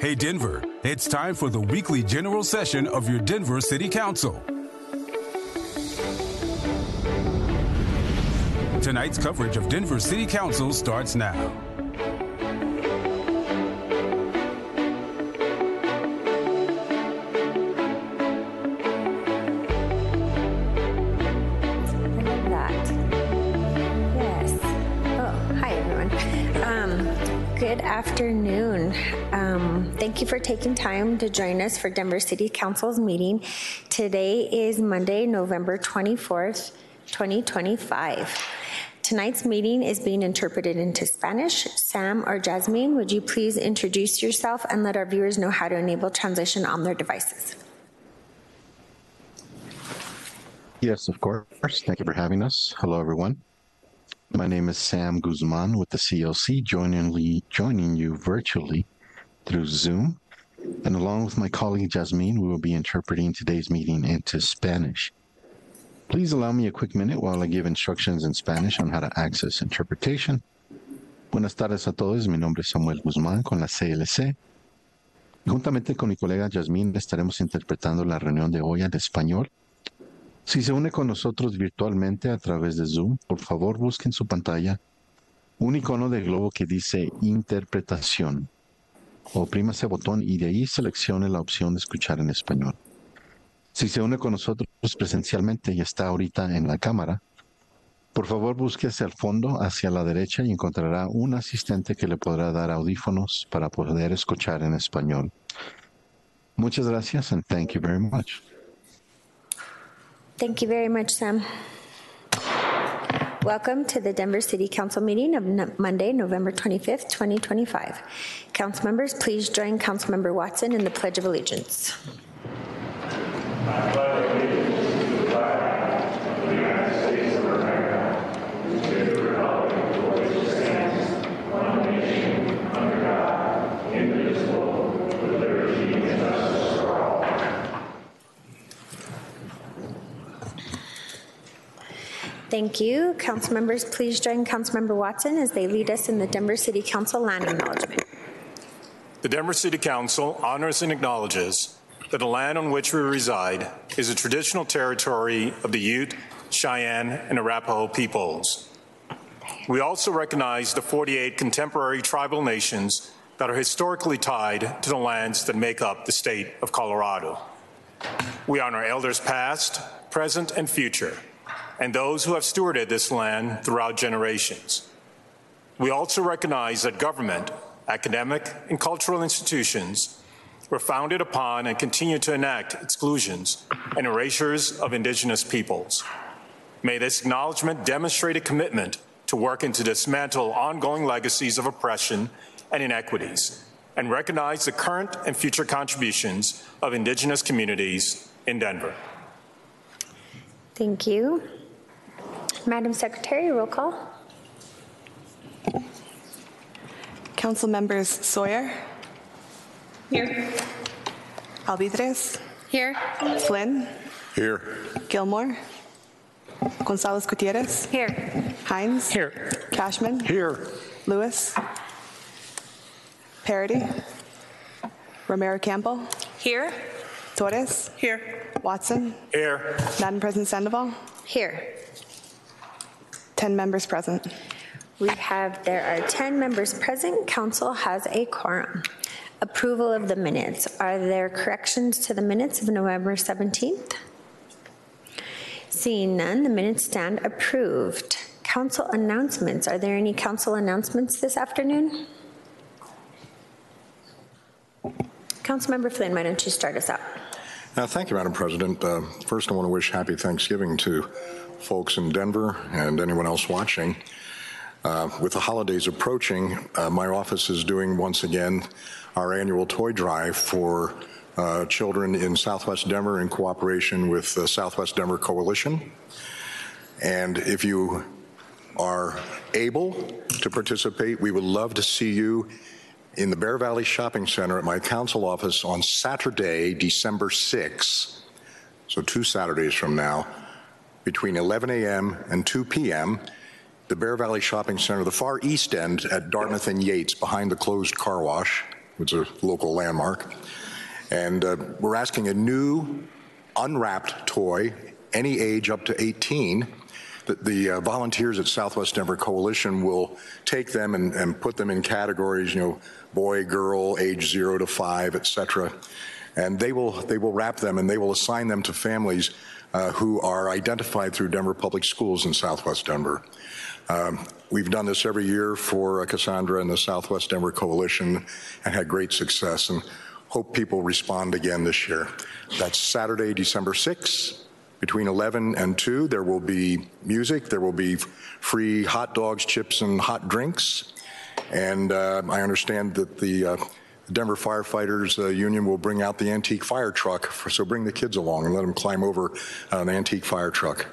Hey Denver, it's time for the weekly general session of your Denver City Council. Tonight's coverage of Denver City Council starts now. Good afternoon. Thank you for taking time to join us for Denver City Council's meeting. Today is Monday, November 24th, 2025. Tonight's meeting is being interpreted into Spanish. Sam or Jasmine, would you please introduce yourself and let our viewers know how to enable translation on their devices? Yes, of course. Thank you for having us. Hello, everyone. My name is Sam Guzman with the CLC, joining you virtually through Zoom. And along with my colleague Jasmine, we will be interpreting today's meeting into Spanish. Please allow me a quick minute while I give instructions in Spanish on how to access interpretation. Buenas tardes a todos, mi nombre es Samuel Guzmán con la CLC. Juntamente con mi colega Jasmine estaremos interpretando la reunión de hoy al español. Si se une con nosotros virtualmente a través de Zoom, por favor busque en su pantalla un icono de globo que dice Interpretación. Oprima ese botón y de ahí seleccione la opción de escuchar en español. Si se une con nosotros presencialmente y está ahorita en la cámara, por favor busque hacia el fondo, hacia la derecha y encontrará un asistente que le podrá dar audífonos para poder escuchar en español. Muchas gracias and thank you very much. Thank you very much, Sam. Welcome to the Denver City Council meeting of Monday, November 25th, 2025. Council members, please join Councilmember Watson in the Pledge of Allegiance. I pledge allegiance to the flag of the United States of America, and to the republic for which it stands, one nation, under God, indivisible, with liberty and justice for all. Thank you. Council members, please join Councilmember Watson as they lead us in the Denver City Council land acknowledgement. The Denver City Council honors and acknowledges that the land on which we reside is a traditional territory of the Ute, Cheyenne, and Arapaho peoples. We also recognize the 48 contemporary tribal nations that are historically tied to the lands that make up the state of Colorado. We honor elders past, present, and future, and those who have stewarded this land throughout generations. We also recognize that government, academic, and cultural institutions were founded upon and continue to enact exclusions and erasures of Indigenous peoples. May this acknowledgement demonstrate a commitment to working to dismantle ongoing legacies of oppression and inequities, and recognize the current and future contributions of Indigenous communities in Denver. Thank you. Madam Secretary, roll call. Council members Sawyer. Here. Alvidrez. Here. Flynn. Here. Gilmore. Gonzalez Gutierrez. Here. Hines. Here. Cashman. Here. Lewis. Parody. Romero Campbell. Here. Torres. Here. Watson. Here. Madam President Sandoval. Here. 10 members present. There are 10 members present. Council has a quorum. Approval of the minutes. Are there corrections to the minutes of November 17th? Seeing none, the minutes stand approved. Council announcements. Are there any council announcements this afternoon? Councilmember Flynn, why don't you start us out? Thank you, Madam President. First, I want to wish happy Thanksgiving to folks in Denver and anyone else watching. With the holidays approaching, my office is doing once again our annual toy drive for children in Southwest Denver in cooperation with the Southwest Denver Coalition. And if you are able to participate, we would love to see you in the Bear Valley Shopping Center at my council office on Saturday, December 6th, so 2 Saturdays from now, between 11 a.m. and 2 p.m., the Bear Valley Shopping Center, the far east end at Dartmouth and Yates, behind the closed car wash. which is a local landmark. And we're asking a new unwrapped toy, any age up to 18, that the volunteers at Southwest Denver Coalition will take them and put them in categories, boy, girl, age 0 to 5, etc. And they will wrap them and they will assign them to families who are identified through Denver Public Schools in Southwest Denver. We've done this every year for Cassandra and the Southwest Denver Coalition and had great success, and hope people respond again this year. That's Saturday, December 6th. Between 11 and 2, there will be music, there will be free hot dogs, chips, and hot drinks. And I understand that the Denver Firefighters Union will bring out the antique fire truck, so bring the kids along and let them climb over the antique fire truck.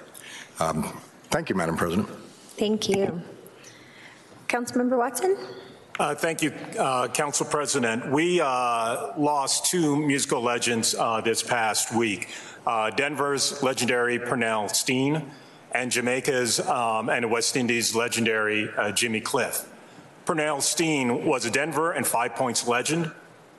Thank you, Madam President. Thank you. Councilmember Watson? Thank you, Council President. We lost two musical legends this past week. Denver's legendary Pernell Steen and Jamaica's and the West Indies' legendary Jimmy Cliff. Pernell Steen was a Denver and Five Points legend.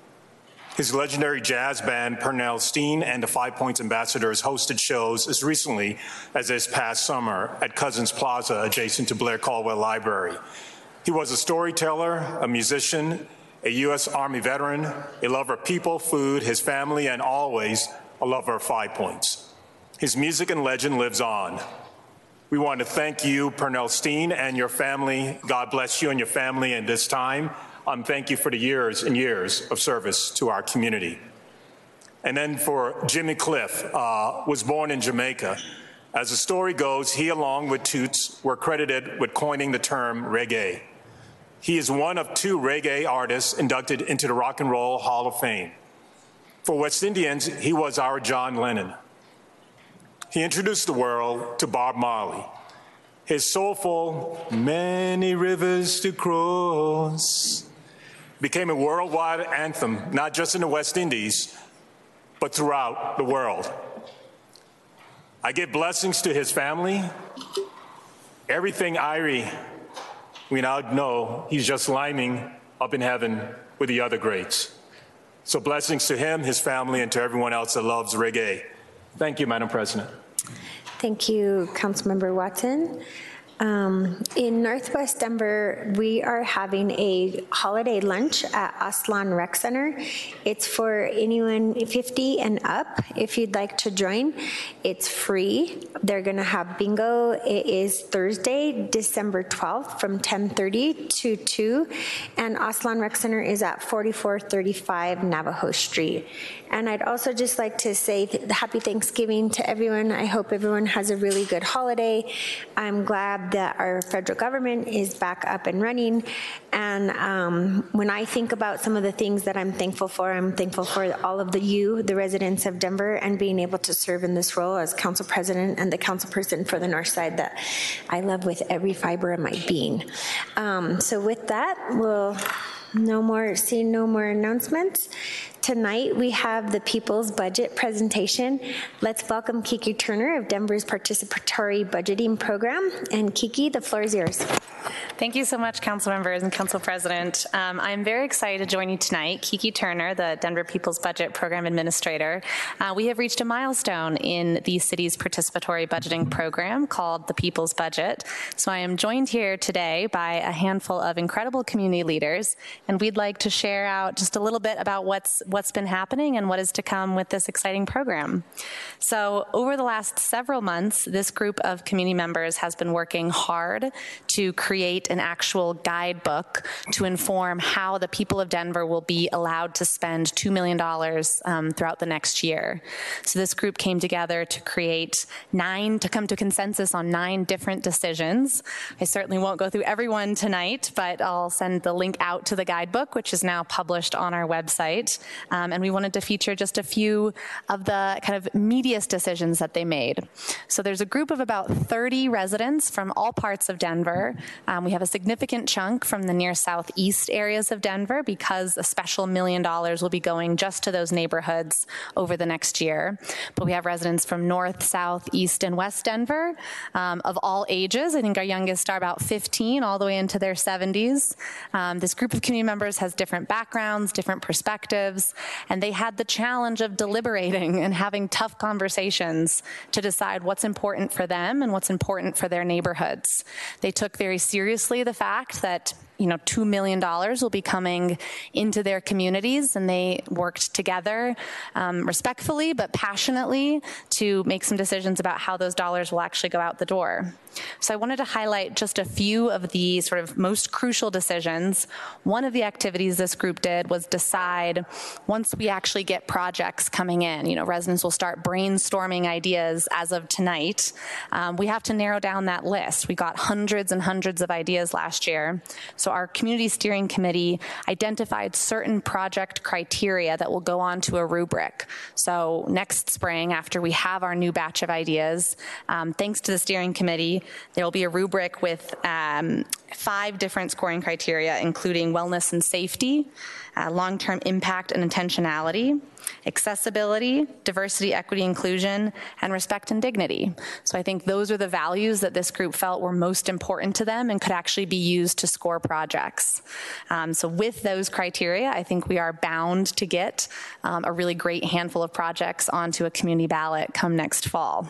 His legendary jazz band, Pernell Steen and the Five Points Ambassadors, hosted shows as recently as this past summer at Cousins Plaza, adjacent to Blair Caldwell Library. He was a storyteller, a musician, a U.S. Army veteran, a lover of people, food, his family, and always a lover of 5 Points. His music and legend lives on. We want to thank you, Pernell Steen, and your family. God bless you and your family in this time. Thank you for the years and years of service to our community. And then for Jimmy Cliff, was born in Jamaica. As the story goes, he, along with Toots, were credited with coining the term reggae. He is one of two reggae artists inducted into the Rock and Roll Hall of Fame. For West Indians, he was our John Lennon. He introduced the world to Bob Marley. His soulful "Many Rivers to Cross" became a worldwide anthem, not just in the West Indies, but throughout the world. I give blessings to his family. Everything Irie, we now know he's just lining up in heaven with the other greats. So blessings to him, his family, and to everyone else that loves reggae. Thank you, Madam President. Thank you, Councilmember Watson. In Northwest Denver, we are having a holiday lunch at Aslan Rec Center. It's for anyone 50 and up. If you'd like to join, it's free. They're going to have bingo. It is Thursday, December 12th from 10:30 to 2. And Aslan Rec Center is at 4435 Navajo Street. And I'd also just like to say happy Thanksgiving to everyone. I hope everyone has a really good holiday. I'm glad that our federal government is back up and running. And when I think about some of the things that I'm thankful for all of the residents of Denver, and being able to serve in this role as council president and the council person for the North Side that I love with every fiber of my being. So with that, we'll no more announcements. Tonight we have the People's Budget presentation. Let's welcome Kiki Turner of Denver's Participatory Budgeting Program. And Kiki, the floor is yours. Thank you so much, council members and council president. I'm very excited to join you tonight. Kiki Turner, the Denver People's Budget Program Administrator. We have reached a milestone in the city's participatory budgeting program called the People's Budget. So I am joined here today by a handful of incredible community leaders, and we'd like to share out just a little bit about what's been happening and what is to come with this exciting program. So over the last several months, this group of community members has been working hard to create an actual guidebook to inform how the people of Denver will be allowed to spend $2 million throughout the next year. So this group came together to come to consensus on 9 different decisions. I certainly won't go through every one tonight, but I'll send the link out to the guidebook, which is now published on our website. and we wanted to feature just a few of the kind of meatiest decisions that they made. So there's a group of about 30 residents from all parts of Denver. We have a significant chunk from the near southeast areas of Denver because a special $1 million will be going just to those neighborhoods over the next year. But we have residents from north, south, east, and west Denver of all ages. I think our youngest are about 15 all the way into their 70s. This group of community members has different backgrounds, different perspectives, and they had the challenge of deliberating and having tough conversations to decide what's important for them and what's important for their neighborhoods. They took very seriously the fact that $2 million will be coming into their communities, and they worked together respectfully but passionately to make some decisions about how those dollars will actually go out the door. So I wanted to highlight just a few of the sort of most crucial decisions. One of the activities this group did was decide, once we actually get projects coming in, residents will start brainstorming ideas as of tonight. We have to narrow down that list. We got hundreds and hundreds of ideas last year. So our community steering committee identified certain project criteria that will go on to a rubric. So next spring, after we have our new batch of ideas, thanks to the steering committee, there will be a rubric with 5 different scoring criteria, including wellness and safety, long-term impact and intentionality, accessibility, diversity, equity, inclusion, and respect and dignity. So I think those are the values that this group felt were most important to them and could actually be used to score projects. So with those criteria, I think we are bound to get a really great handful of projects onto a community ballot come next fall.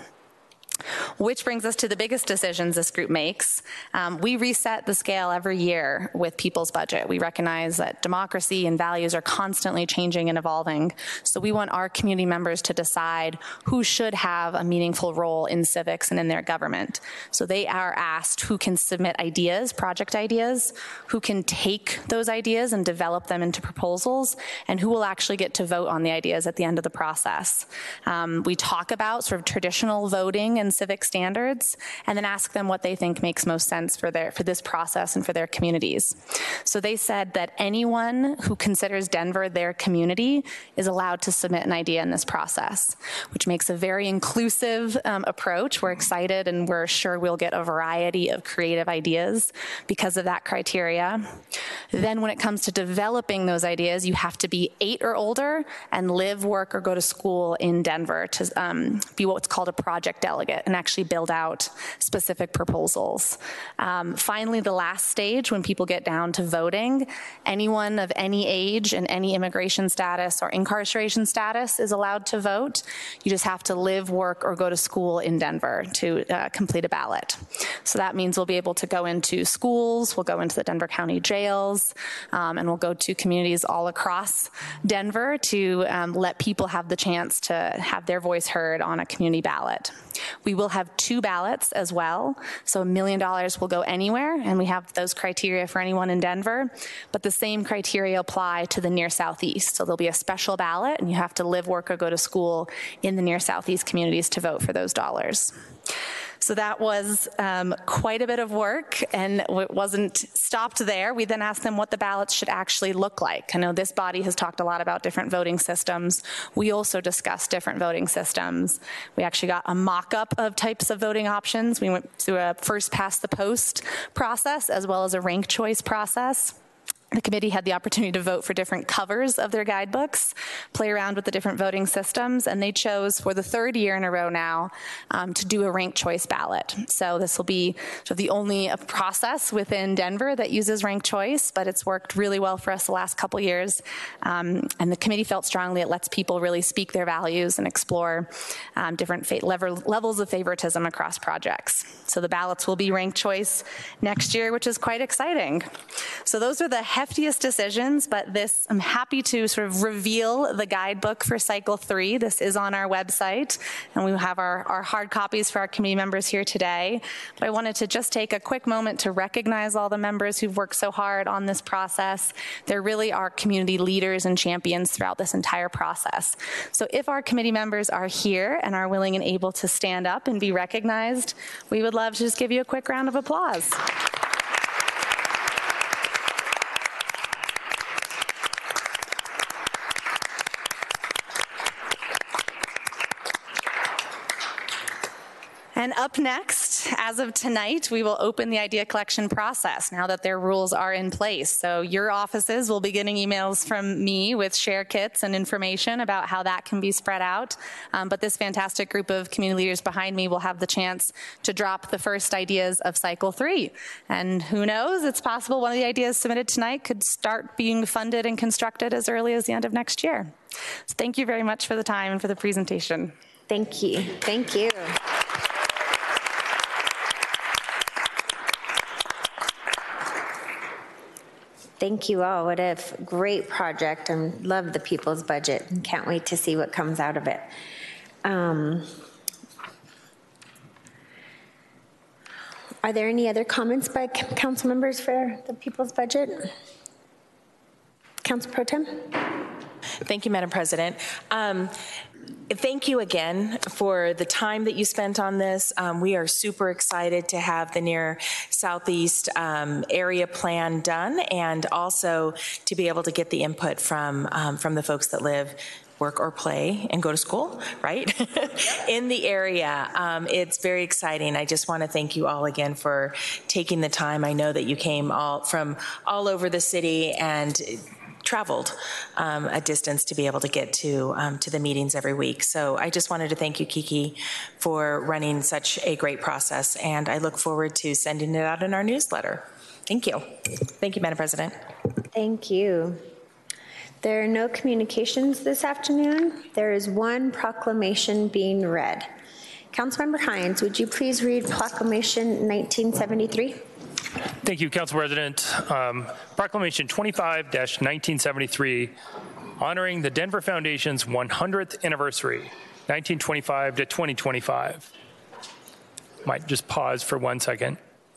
Which brings us to the biggest decisions this group makes. We reset the scale every year with people's budget. We recognize that democracy and values are constantly changing and evolving. So we want our community members to decide who should have a meaningful role in civics and in their government. So they are asked who can submit ideas, project ideas, who can take those ideas and develop them into proposals, and who will actually get to vote on the ideas at the end of the process. We talk about sort of traditional voting and civic standards, and then ask them what they think makes most sense for this process and for their communities. So they said that anyone who considers Denver their community is allowed to submit an idea in this process, which makes a very inclusive approach. We're excited, and we're sure we'll get a variety of creative ideas because of that criteria. Then when it comes to developing those ideas, you have to be 8 or older and live, work, or go to school in Denver to be what's called a project delegate and actually build out specific proposals. Finally, the last stage, when people get down to voting, anyone of any age and any immigration status or incarceration status is allowed to vote. You just have to live, work, or go to school in Denver to complete a ballot. So that means we'll be able to go into schools, we'll go into the Denver County jails, and we'll go to communities all across Denver to let people have the chance to have their voice heard on a community ballot. We will have 2 ballots as well. So $1 million will go anywhere, and we have those criteria for anyone in Denver, but the same criteria apply to the near southeast. So there'll be a special ballot, and you have to live, work, or go to school in the near southeast communities to vote for those dollars. So that was quite a bit of work, and it wasn't stopped there. We then asked them what the ballots should actually look like. I know this body has talked a lot about different voting systems. We also discussed different voting systems. We actually got a mock-up of types of voting options. We went through a first-past-the-post process as well as a ranked choice process. The committee had the opportunity to vote for different covers of their guidebooks, play around with the different voting systems, and they chose for the 3rd year in a row now to do a ranked choice ballot. So this will be sort of the only process within Denver that uses ranked choice, but it's worked really well for us the last couple years. And the committee felt strongly it lets people really speak their values and explore different levels of favoritism across projects. So the ballots will be ranked choice next year, which is quite exciting. So those are the heftiest decisions, but I'm happy to sort of reveal the guidebook for Cycle 3. This is on our website, and we have our hard copies for our committee members here today. But I wanted to just take a quick moment to recognize all the members who've worked so hard on this process. There really are community leaders and champions throughout this entire process. So if our committee members are here and are willing and able to stand up and be recognized, we would love to just give you a quick round of applause. And up next, as of tonight, we will open the idea collection process now that their rules are in place. So your offices will be getting emails from me with share kits and information about how that can be spread out. But this fantastic group of community leaders behind me will have the chance to drop the first ideas of cycle 3. And who knows, it's possible one of the ideas submitted tonight could start being funded and constructed as early as the end of next year. So thank you very much for the time and for the presentation. Thank you. Thank you. Thank you all. What a great project. I love the people's budget and can't wait to see what comes out of it. Are there any other comments by council members for the people's budget? Council Pro Tem? Thank you, Madam President. Thank you again for the time that you spent on this. We are super excited to have the Near Southeast area plan done, and also to be able to get the input from the folks that live, work, or play and go to school, right? In the area. It's very exciting. I just want to thank you all again for taking the time. I know that you came from all over the city and traveled a distance to be able to get to the meetings every week. So I just wanted to thank you, Kiki, for running such a great process, and I look forward to sending it out in our newsletter. Thank you. Thank you, Madam President. Thank you. There are no communications this afternoon. There is one proclamation being read. Councilmember Hines, would you please read Proclamation 1973? Thank you, Council President. Proclamation 25-1973, honoring the Denver Foundation's 100th anniversary, 1925 to 2025. Might just pause for 1 second.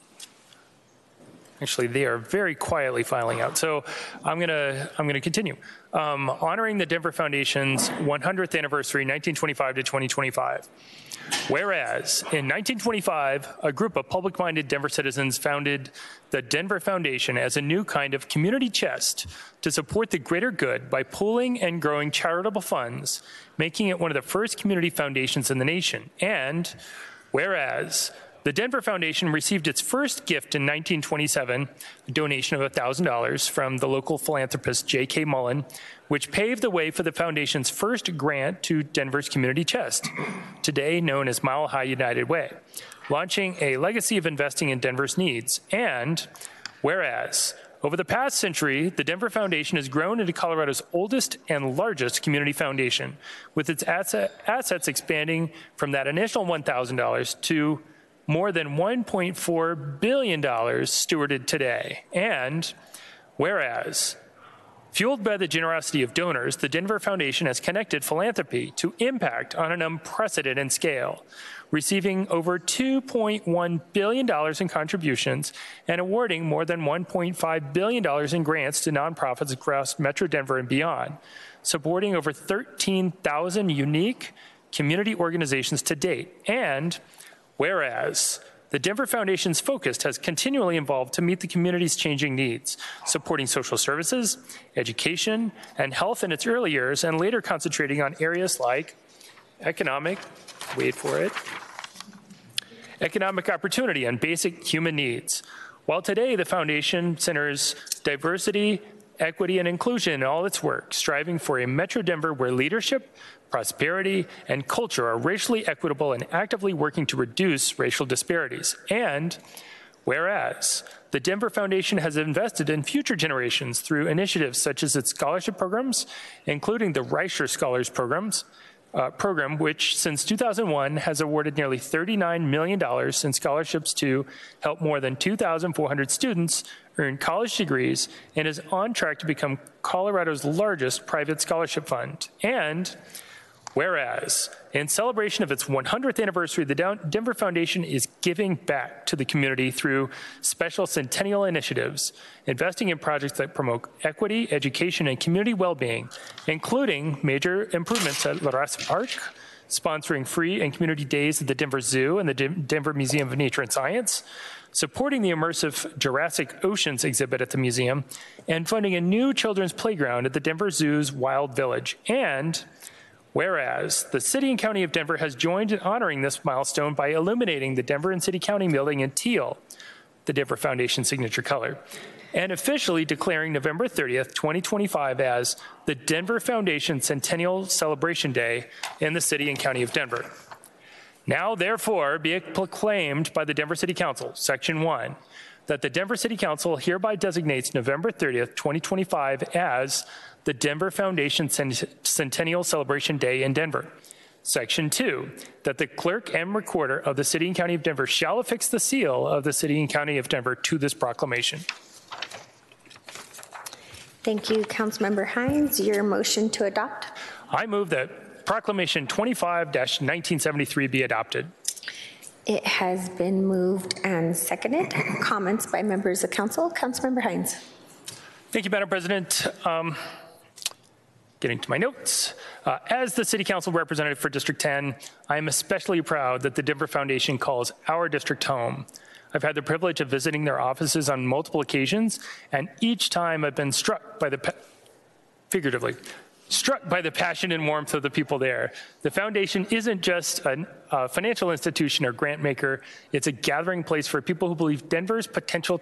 Actually, they are very quietly filing out, so I'm gonna continue. Honoring the Denver Foundation's 100th anniversary, 1925 to 2025. Whereas in 1925, a group of public-minded Denver citizens founded the Denver Foundation as a new kind of community chest to support the greater good by pooling and growing charitable funds, making it one of the first community foundations in the nation. And whereas the Denver Foundation received its first gift in 1927, a donation of $1,000 from the local philanthropist J.K. Mullen, which paved the way for the Foundation's first grant to Denver's community chest, today known as Mile High United Way, launching a legacy of investing in Denver's needs. And whereas over the past century, the Denver Foundation has grown into Colorado's oldest and largest community foundation, with its assets expanding from that initial $1,000 to more than $1.4 billion stewarded today. And whereas, fueled by the generosity of donors, the Denver Foundation has connected philanthropy to impact on an unprecedented scale, receiving over $2.1 billion in contributions and awarding more than $1.5 billion in grants to nonprofits across Metro Denver and beyond, supporting over 13,000 unique community organizations to date. And whereas, the Denver Foundation's focus has continually evolved to meet the community's changing needs, supporting social services, education, and health in its early years, and later concentrating on areas like economic opportunity and basic human needs. While today the Foundation centers diversity, equity, and inclusion in all its work, striving for a Metro Denver where leadership, prosperity, and culture are racially equitable and actively working to reduce racial disparities. And whereas the Denver Foundation has invested in future generations through initiatives such as its scholarship programs, including the Reicher Scholars program, which since 2001 has awarded nearly $39 million in scholarships to help more than 2,400 students earn college degrees, and is on track to become Colorado's largest private scholarship fund. And whereas, in celebration of its 100th anniversary, the Denver Foundation is giving back to the community through special centennial initiatives, investing in projects that promote equity, education, and community well-being, including major improvements at La Raza Park, sponsoring free and community days at the Denver Zoo and the Denver Museum of Nature and Science, supporting the immersive Jurassic Oceans exhibit at the museum, and funding a new children's playground at the Denver Zoo's Wild Village. And Whereas the City and County of Denver has joined in honoring this milestone by illuminating the Denver and City County building in teal, the Denver Foundation signature color, and officially declaring November 30th, 2025 as the Denver Foundation Centennial Celebration Day in the City and County of Denver. Now, therefore, be it proclaimed by the Denver City Council, Section 1, that the Denver City Council hereby designates November 30th, 2025 as the Denver Foundation Centennial Celebration Day in Denver. Section 2, that the clerk and recorder of the City and County of Denver shall affix the seal of the City and County of Denver to this proclamation. Thank you, Councilmember Hines. Your motion to adopt? I move that Proclamation 25-1973 be adopted. It has been moved and seconded. Comments by members of council. Councilmember Hines. Thank you, Madam President. Getting to my notes. As the City Council representative for District 10, I am especially proud that the Denver Foundation calls our district home. I've had the privilege of visiting their offices on multiple occasions, and each time I've been struck by figuratively, struck by the passion and warmth of the people there. The foundation isn't just a financial institution or grant maker, it's a gathering place for people who believe Denver's potential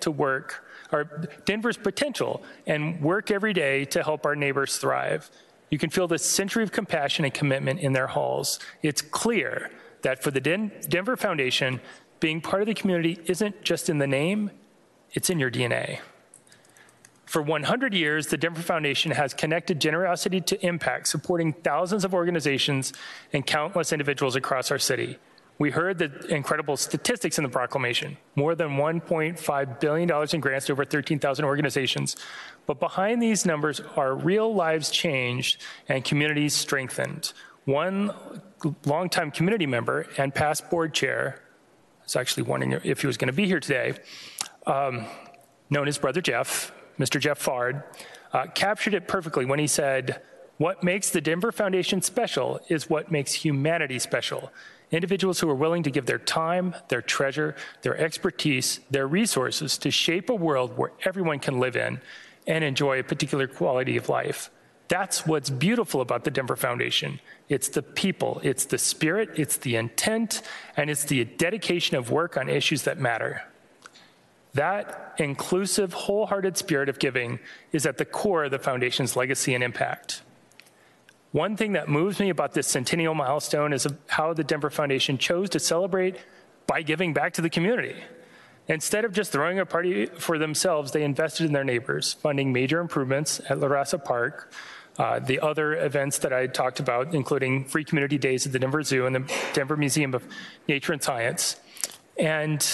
and work every day to help our neighbors thrive. You can feel the century of compassion and commitment in their halls. It's clear that for the Denver Foundation, being part of the community isn't just in the name, it's in your DNA. For 100 years, the Denver Foundation has connected generosity to impact, supporting thousands of organizations and countless individuals across our city. We heard the incredible statistics in the proclamation, more than $1.5 billion in grants to over 13,000 organizations. But behind these numbers are real lives changed and communities strengthened. One longtime community member and past board chair, I was actually wondering if he was going to be here today, known as Brother Jeff, Mr. Jeff Fard, captured it perfectly when he said, "What makes the Denver Foundation special is what makes humanity special. Individuals who are willing to give their time, their treasure, their expertise, their resources to shape a world where everyone can live in and enjoy a particular quality of life. That's what's beautiful about the Denver Foundation. It's the people, it's the spirit, it's the intent, and it's the dedication of work on issues that matter. That inclusive, wholehearted spirit of giving is at the core of the Foundation's legacy and impact. One thing that moves me about this centennial milestone is how the Denver Foundation chose to celebrate by giving back to the community. Instead of just throwing a party for themselves, they invested in their neighbors, funding major improvements at La Raza Park, the other events that I talked about, including free community days at the Denver Zoo and the Denver Museum of Nature and Science. And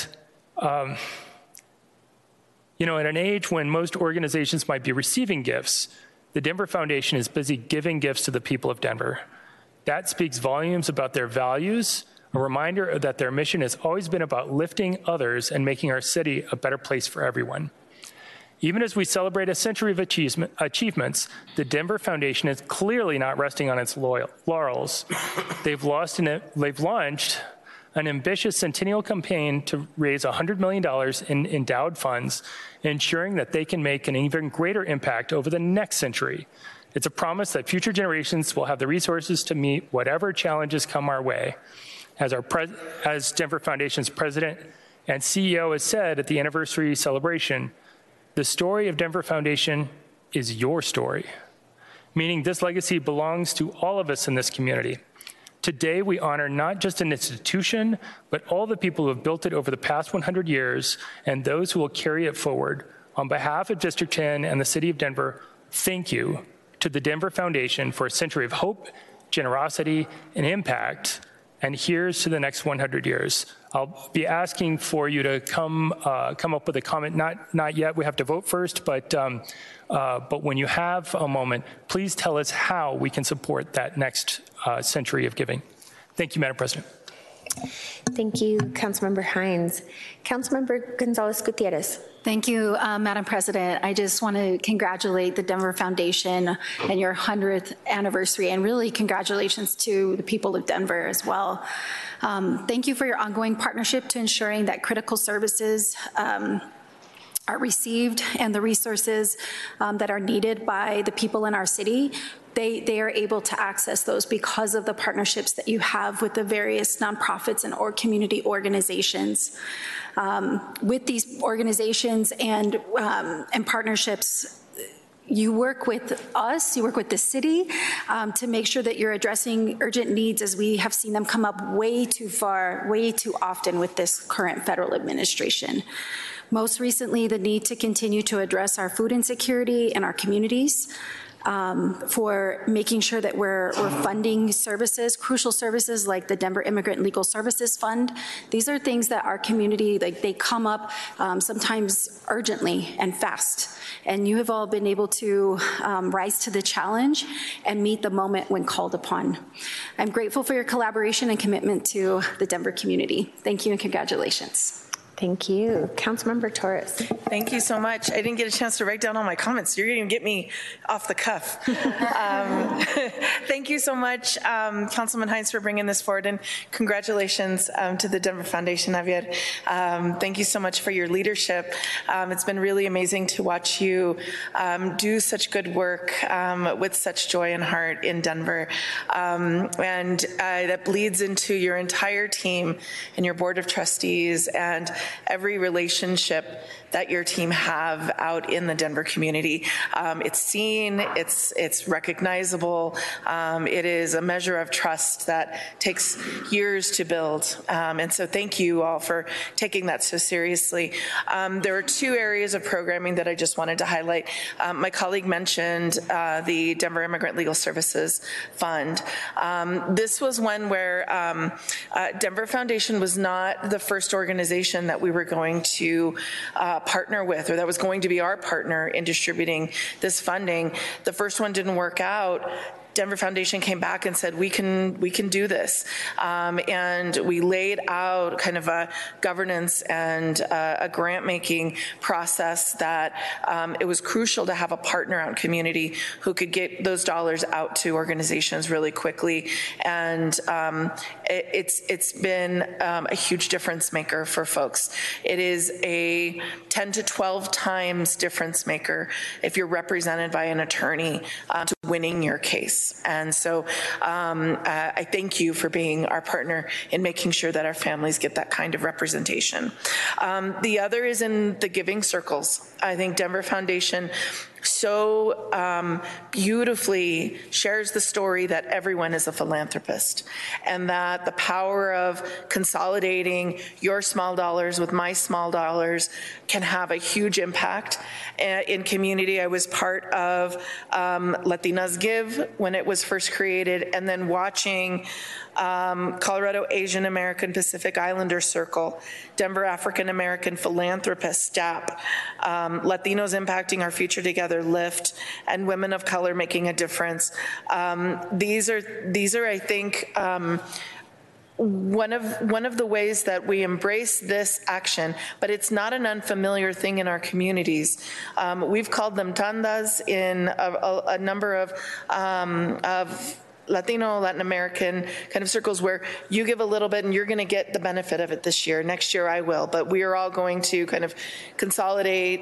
you know, at an age when most organizations might be receiving gifts, the Denver Foundation is busy giving gifts to the people of Denver. That speaks volumes about their values, a reminder that their mission has always been about lifting others and making our city a better place for everyone. Even as we celebrate a century of achievements, the Denver Foundation is clearly not resting on its laurels. They've launched an ambitious centennial campaign to raise $100 million in endowed funds, ensuring that they can make an even greater impact over the next century. It's a promise that future generations will have the resources to meet whatever challenges come our way. As Denver Foundation's president and CEO has said at the anniversary celebration, the story of Denver Foundation is your story, meaning this legacy belongs to all of us in this community. Today, we honor not just an institution, but all the people who have built it over the past 100 years and those who will carry it forward. On behalf of District 10 and the City of Denver, thank you to the Denver Foundation for a century of hope, generosity, and impact. And here's to the next 100 years. I'll be asking for you to come up with a comment. Not yet. We have to vote first, but when you have a moment, please tell us how we can support that next century of giving. Thank you, Madam President. Thank you, Councilmember Hines. Councilmember Gonzalez-Gutierrez. Thank you, Madam President. I just want to congratulate the Denver Foundation and your 100th anniversary, and really congratulations to the people of Denver as well. Thank you for your ongoing partnership to ensuring that critical services are received and the resources that are needed by the people in our city. they are able to access those because of the partnerships that you have with the various nonprofits and community organizations. With these organizations and partnerships, you work with us, you work with the city to make sure that you're addressing urgent needs as we have seen them come up way too far, way too often with this current federal administration. Most recently, the need to continue to address our food insecurity in our communities, for making sure that we're funding services, crucial services like the Denver Immigrant Legal Services Fund. These are things that our community, they come up sometimes urgently and fast. And you have all been able to rise to the challenge and meet the moment when called upon. I'm grateful for your collaboration and commitment to the Denver community. Thank you and congratulations. Thank you. Councilmember Torres. Thank you so much. I didn't get a chance to write down all my comments. You're going to get me off the cuff. Thank you so much, Councilman Hines, for bringing this forward, and congratulations to the Denver Foundation, Javier. Thank you so much for your leadership. It's been really amazing to watch you do such good work with such joy and heart in Denver. And that bleeds into your entire team and your board of trustees and every relationship that your team have out in the Denver community. It's seen, it's recognizable. It is a measure of trust that takes years to build. And so thank you all for taking that so seriously. There are two areas of programming that I just wanted to highlight. My colleague mentioned the Denver Immigrant Legal Services Fund. This was one where Denver Foundation was not the first organization that we were going to partner with, or that was going to be our partner in distributing this funding. The first one didn't work out. Denver Foundation came back and said, we can do this. And we laid out kind of a governance and a grant making process that it was crucial to have a partner out in community who could get those dollars out to organizations really quickly. And it's been a huge difference maker for folks. It is a 10 to 12 times difference maker if you're represented by an attorney to winning your case. And so I thank you for being our partner in making sure that our families get that kind of representation. The other is in the giving circles. I think Denver Foundation so beautifully shares the story that everyone is a philanthropist, and that the power of consolidating your small dollars with my small dollars can have a huge impact in community. I was part of Latinas Give when it was first created, and then watching Colorado Asian American Pacific Islander Circle, Denver African American Philanthropist, STAP, Latinos Impacting Our Future Together, LIFT, and Women of Color Making a Difference. These are, I think, one of the ways that we embrace this action, but it's not an unfamiliar thing in our communities. We've called them tandas in a number of Latino, Latin American kind of circles where you give a little bit and you're going to get the benefit of it this year. Next year I will, but we are all going to kind of consolidate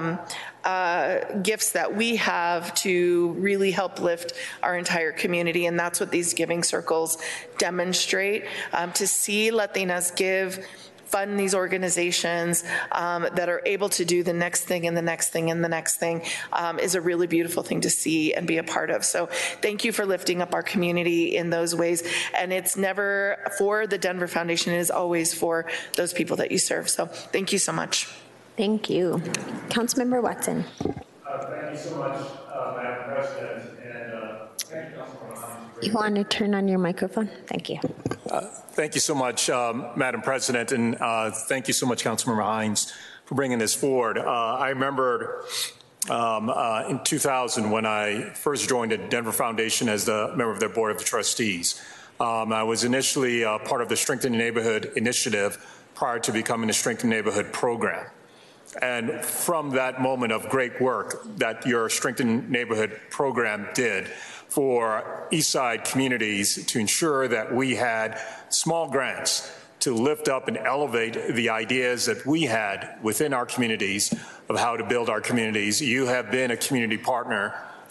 gifts that we have to really help lift our entire community. And that's what these giving circles demonstrate. To see Latinas Give, fund these organizations that are able to do the next thing and the next thing and the next thing is a really beautiful thing to see and be a part of. So thank you for lifting up our community in those ways. And it's never for the Denver Foundation, it is always for those people that you serve. So thank you so much. Thank you. Councilmember Watson. Thank you so much, Madam President. And thank you, Councilmember Hines. You want to turn on your microphone? Thank you. Thank you so much, Madam President, and thank you so much, Councilmember Hines, for bringing this forward. I remember in 2000 when I first joined the Denver Foundation as the member of their Board of Trustees. I was initially part of the Strengthening Neighborhood Initiative prior to becoming the Strengthening Neighborhood Program. And from that moment of great work that your Strengthening Neighborhood Program did for East Side communities to ensure that we had small grants to lift up and elevate the ideas that we had within our communities of how to build our communities. You have been a community partner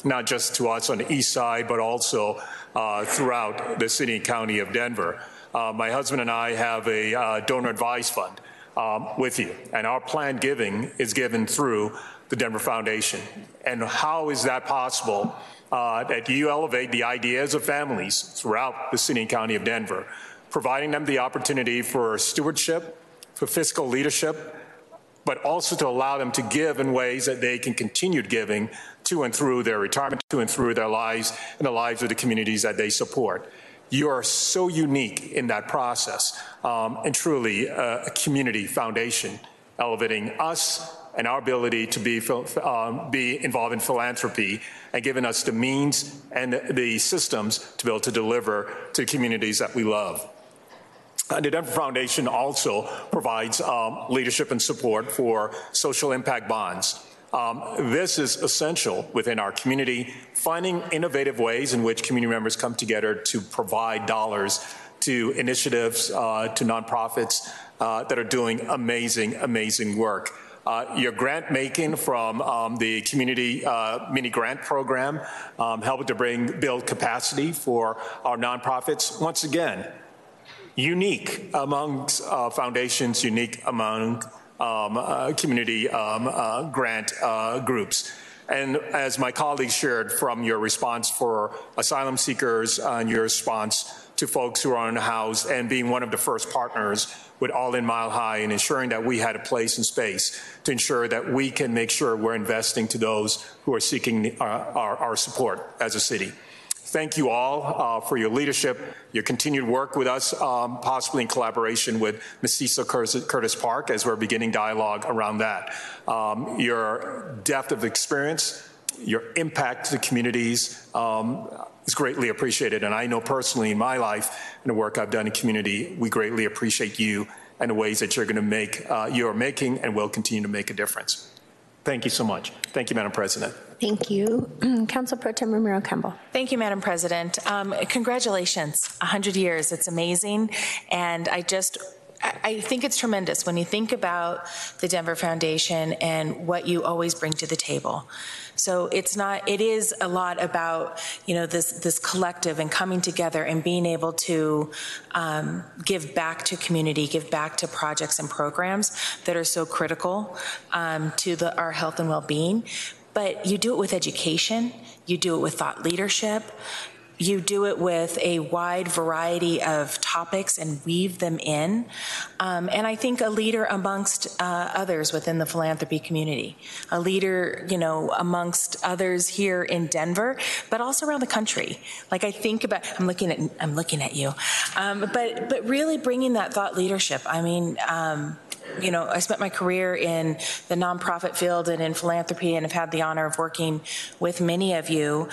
not just to us on the east side, but also throughout the city and county of Denver. My husband and I have a donor advised fund with you, and our planned giving is given through the Denver Foundation. And how is that possible? That you elevate the ideas of families throughout the city and county of Denver, providing them the opportunity for stewardship, for fiscal leadership, but also to allow them to give in ways that they can continue giving to and through their retirement, to and through their lives and the lives of the communities that they support. You are so unique in that process, and truly a community foundation, elevating us and our ability to be involved in philanthropy and giving us the means and the systems to be able to deliver to the communities that we love. The Denver Foundation also provides leadership and support for social impact bonds. This is essential within our community, finding innovative ways in which community members come together to provide dollars to initiatives, to nonprofits that are doing amazing, amazing work. Your grant making from the community mini grant program, helping to build capacity for our nonprofits. Once again, unique amongst foundations, unique among community grant groups. And as my colleagues shared from your response for asylum seekers and your response to folks who are unhoused and being one of the first partners with All In Mile High and ensuring that we had a place and space to ensure that we can make sure we're investing to those who are seeking our support as a city. Thank you all for your leadership, your continued work with us, possibly in collaboration with Ms. Cecil Curtis Park as we're beginning dialogue around that. Your depth of experience, your impact to the communities is greatly appreciated. And I know personally in my life and the work I've done in community, we greatly appreciate you and the ways that you're going to make, you're making and will continue to make a difference. Thank you so much. Thank you, Madam President. Thank you. Council Pro Tem Romero Campbell. Thank you, Madam President. Congratulations, 100 years. It's amazing. And I think it's tremendous when you think about the Denver Foundation and what you always bring to the table. So it is a lot about, this collective and coming together and being able to give back to community, give back to projects and programs that are so critical to our health and well-being. But you do it with education, you do it with thought leadership, you do it with a wide variety of topics and weave them in. And I think a leader amongst others within the philanthropy community, a leader, amongst others here in Denver, but also around the country. Like I think about, I'm looking at you, but really bringing that thought leadership. I mean, I spent my career in the nonprofit field and in philanthropy and have had the honor of working with many of you.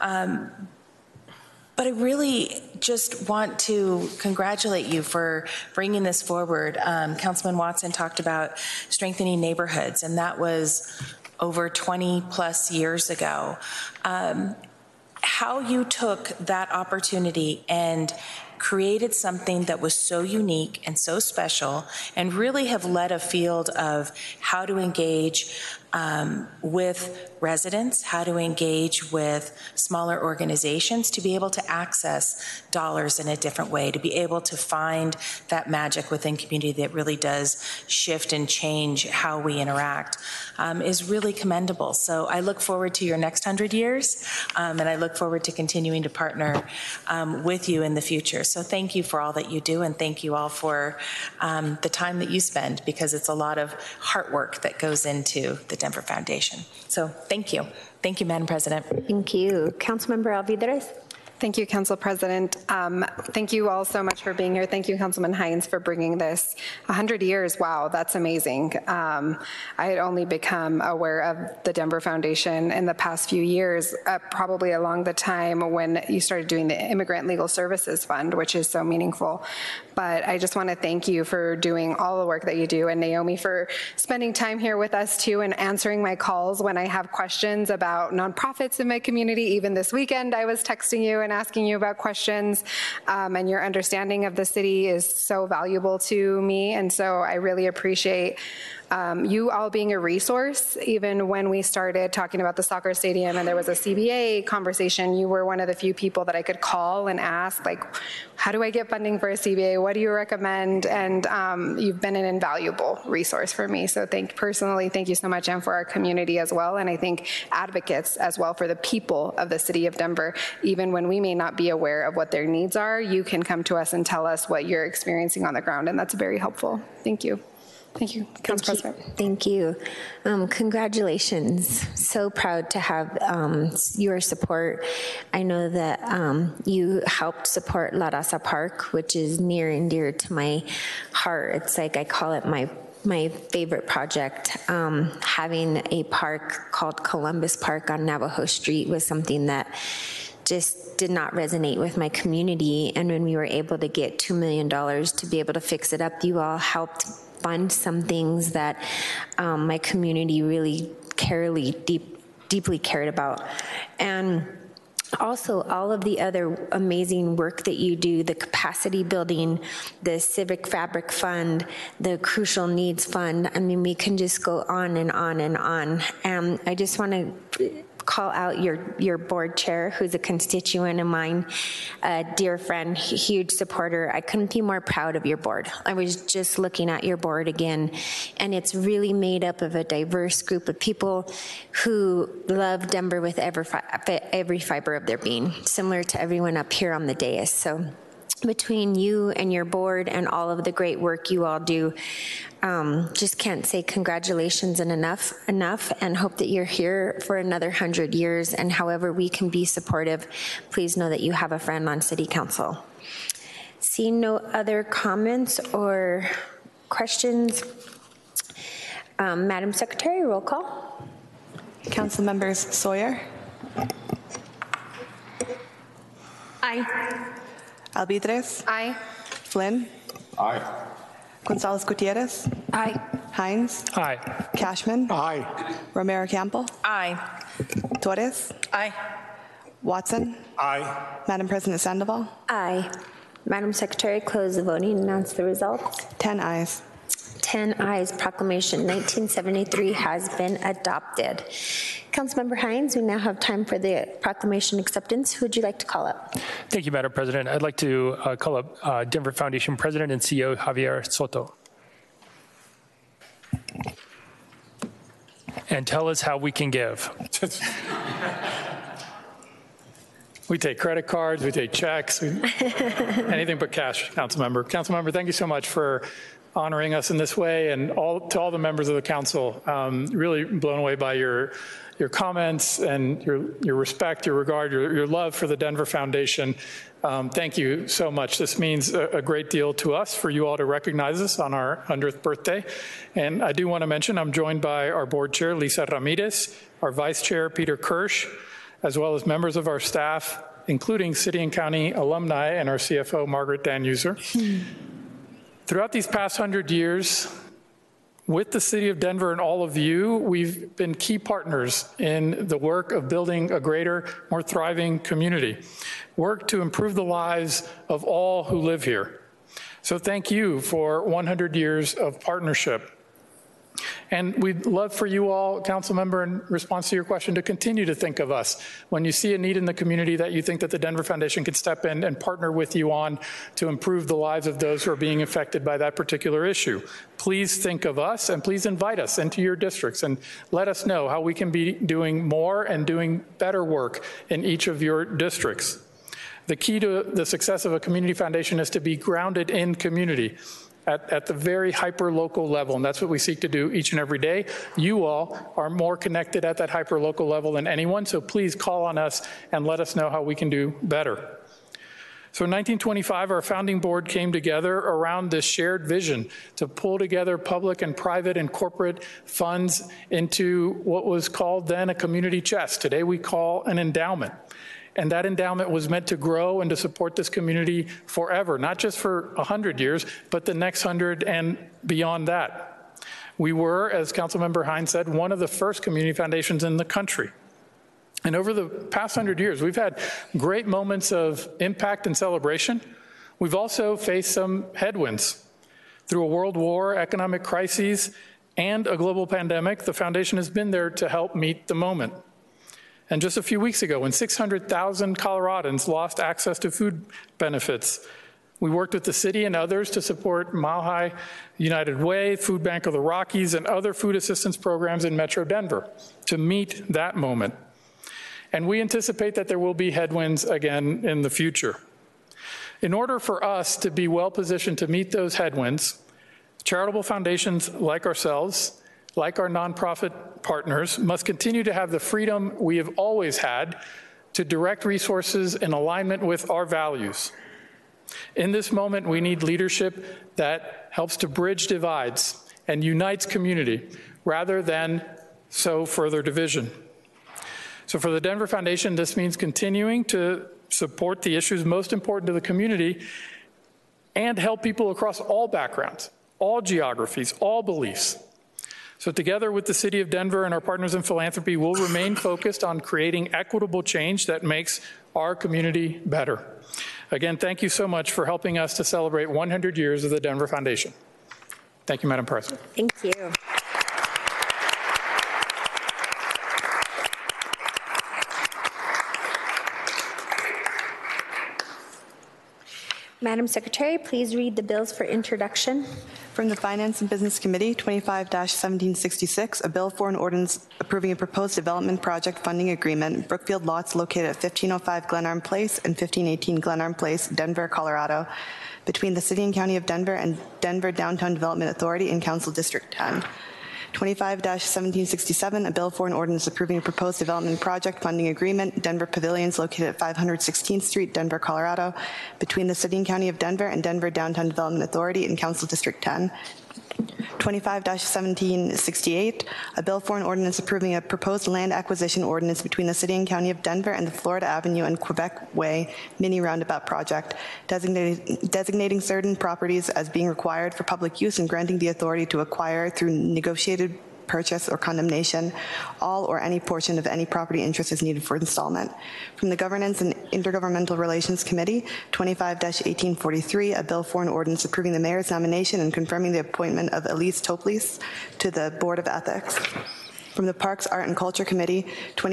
But I really just want to congratulate you for bringing this forward. Councilman Watson talked about strengthening neighborhoods, and that was over 20 plus years ago. How you took that opportunity and created something that was so unique and so special and really have led a field of how to engage with residents, how to engage with smaller organizations to be able to access dollars in a different way, to be able to find that magic within community that really does shift and change how we interact is really commendable. So I look forward to your next 100 years, and I look forward to continuing to partner with you in the future. So thank you for all that you do, and thank you all for the time that you spend, because it's a lot of heart work that goes into the Denver Foundation. So thank you. Thank you, Madam President. Thank you. Councilmember Alvidrez. Thank you, Council President. Thank you all so much for being here. Thank you, Councilman Hines, for bringing this. 100 years, wow, that's amazing. I had only become aware of the Denver Foundation in the past few years, probably along the time when you started doing the Immigrant Legal Services Fund, which is so meaningful. But I just want to thank you for doing all the work that you do, and Naomi for spending time here with us too and answering my calls when I have questions about nonprofits in my community. Even this weekend, I was texting you and asking you about questions, and your understanding of the city is so valuable to me, and so I really appreciate you all being a resource. Even when we started talking about the soccer stadium and there was a CBA conversation, you were one of the few people that I could call and ask, like, how do I get funding for a CBA? What do you recommend? And you've been an invaluable resource for me. So personally, thank you so much, and for our community as well. And I think advocates as well for the people of the city of Denver. Even when we may not be aware of what their needs are, you can come to us and tell us what you're experiencing on the ground, and that's very helpful. Thank you. Thank you, Council President. Thank you. Congratulations. So proud to have your support. I know that you helped support La Raza Park, which is near and dear to my heart. It's like I call it my favorite project. Having a park called Columbus Park on Navajo Street was something that just did not resonate with my community. And when we were able to get $2 million to be able to fix it up, you all helped fund some things that my community really deeply cared about. And also all of the other amazing work that you do, the capacity building, the Civic Fabric Fund, the Crucial Needs Fund. I mean, we can just go on and on and on. And I just want to call out your board chair, who's a constituent of mine, a dear friend, huge supporter. I couldn't be more proud of your board. I was just looking at your board again, and it's really made up of a diverse group of people who love Denver with every fiber of their being, similar to everyone up here on the dais. So between you and your board and all of the great work you all do, just can't say congratulations and enough, and hope that you're here for another 100 years. And however we can be supportive, please know that you have a friend on City Council. Seeing no other comments or questions, Madam Secretary, roll call. Council members Sawyer. Aye. Alvidrez. Aye. Flynn. Aye. Gonzalez Gutierrez. Aye. Hines. Aye. Cashman. Aye. Romero Campbell. Aye. Torres. Aye. Watson. Aye. Madam President Sandoval. Aye. Madam Secretary, close the voting and announce the results. 10 ayes. 10 ayes. Proclamation 1973 has been adopted. Councilmember Hines, we now have time for the proclamation acceptance. Who would you like to call up? Thank you, Madam President. I'd like to call up Denver Foundation President and CEO Javier Soto. And tell us how we can give. We take credit cards, we take checks, anything but cash, Councilmember. Councilmember, thank you so much for honoring us in this way, and to all the members of the council. Really blown away by your comments and your respect, your regard, your love for the Denver Foundation. Thank you so much. This means a great deal to us for you all to recognize us on our 100th birthday. And I do want to mention I'm joined by our board chair, Lisa Ramirez, our vice chair, Peter Kirsch, as well as members of our staff, including city and county alumni and our CFO, Margaret Danuser. Throughout these past 100 years, with the city of Denver and all of you, we've been key partners in the work of building a greater, more thriving community, work to improve the lives of all who live here. So thank you for 100 years of partnership. And we'd love for you all, council member, in response to your question, to continue to think of us when you see a need in the community that you think that the Denver Foundation could step in and partner with you on to improve the lives of those who are being affected by that particular issue. Please think of us, and please invite us into your districts and let us know how we can be doing more and doing better work in each of your districts. The key to the success of a community foundation is to be grounded in community at the very hyper-local level, and that's what we seek to do each and every day. You all are more connected at that hyper-local level than anyone, so please call on us and let us know how we can do better. So in 1925, our founding board came together around this shared vision to pull together public and private and corporate funds into what was called then a community chest. Today we call an endowment. And that endowment was meant to grow and to support this community forever, not just for 100 years, but the next 100 and beyond that. We were, as Councilmember Hines said, one of the first community foundations in the country. And over the past 100 years, we've had great moments of impact and celebration. We've also faced some headwinds through a world war, economic crises, and a global pandemic, the foundation has been there to help meet the moment. And just a few weeks ago, when 600,000 Coloradans lost access to food benefits, we worked with the city and others to support Mile High United Way, Food Bank of the Rockies, and other food assistance programs in Metro Denver to meet that moment. And we anticipate that there will be headwinds again in the future. In order for us to be well positioned to meet those headwinds, charitable foundations like ourselves, like our nonprofit partners, must continue to have the freedom we have always had to direct resources in alignment with our values. In this moment, we need leadership that helps to bridge divides and unites community rather than sow further division. So for the Denver Foundation, this means continuing to support the issues most important to the community and help people across all backgrounds, all geographies, all beliefs. So together with the City of Denver and our partners in philanthropy, we'll remain focused on creating equitable change that makes our community better. Again, thank you so much for helping us to celebrate 100 years of the Denver Foundation. Thank you, Madam President. Thank you. Madam Secretary, please read the bills for introduction. From the Finance and Business Committee, 25-1766, a bill for an ordinance approving a proposed development project funding agreement, Brookfield lots located at 1505 Glenarm Place and 1518 Glenarm Place, Denver, Colorado, between the City and County of Denver and Denver Downtown Development Authority in Council District 10. 25-1767, a bill for an ordinance approving a proposed development project funding agreement, Denver Pavilions located at 516th Street, Denver, Colorado, between the City and County of Denver and Denver Downtown Development Authority in Council District 10. 25-1768, a bill for an ordinance approving a proposed land acquisition ordinance between the City and County of Denver and the Florida Avenue and Quebec Way mini roundabout project, designating certain properties as being required for public use and granting the authority to acquire through negotiated purchase or condemnation all or any portion of any property interest is needed for installment. From the Governance and Intergovernmental Relations Committee, 25-1843, a bill for an ordinance approving the mayor's nomination and confirming the appointment of Elise Toplis to the Board of Ethics. From the Parks, Art, and Culture Committee,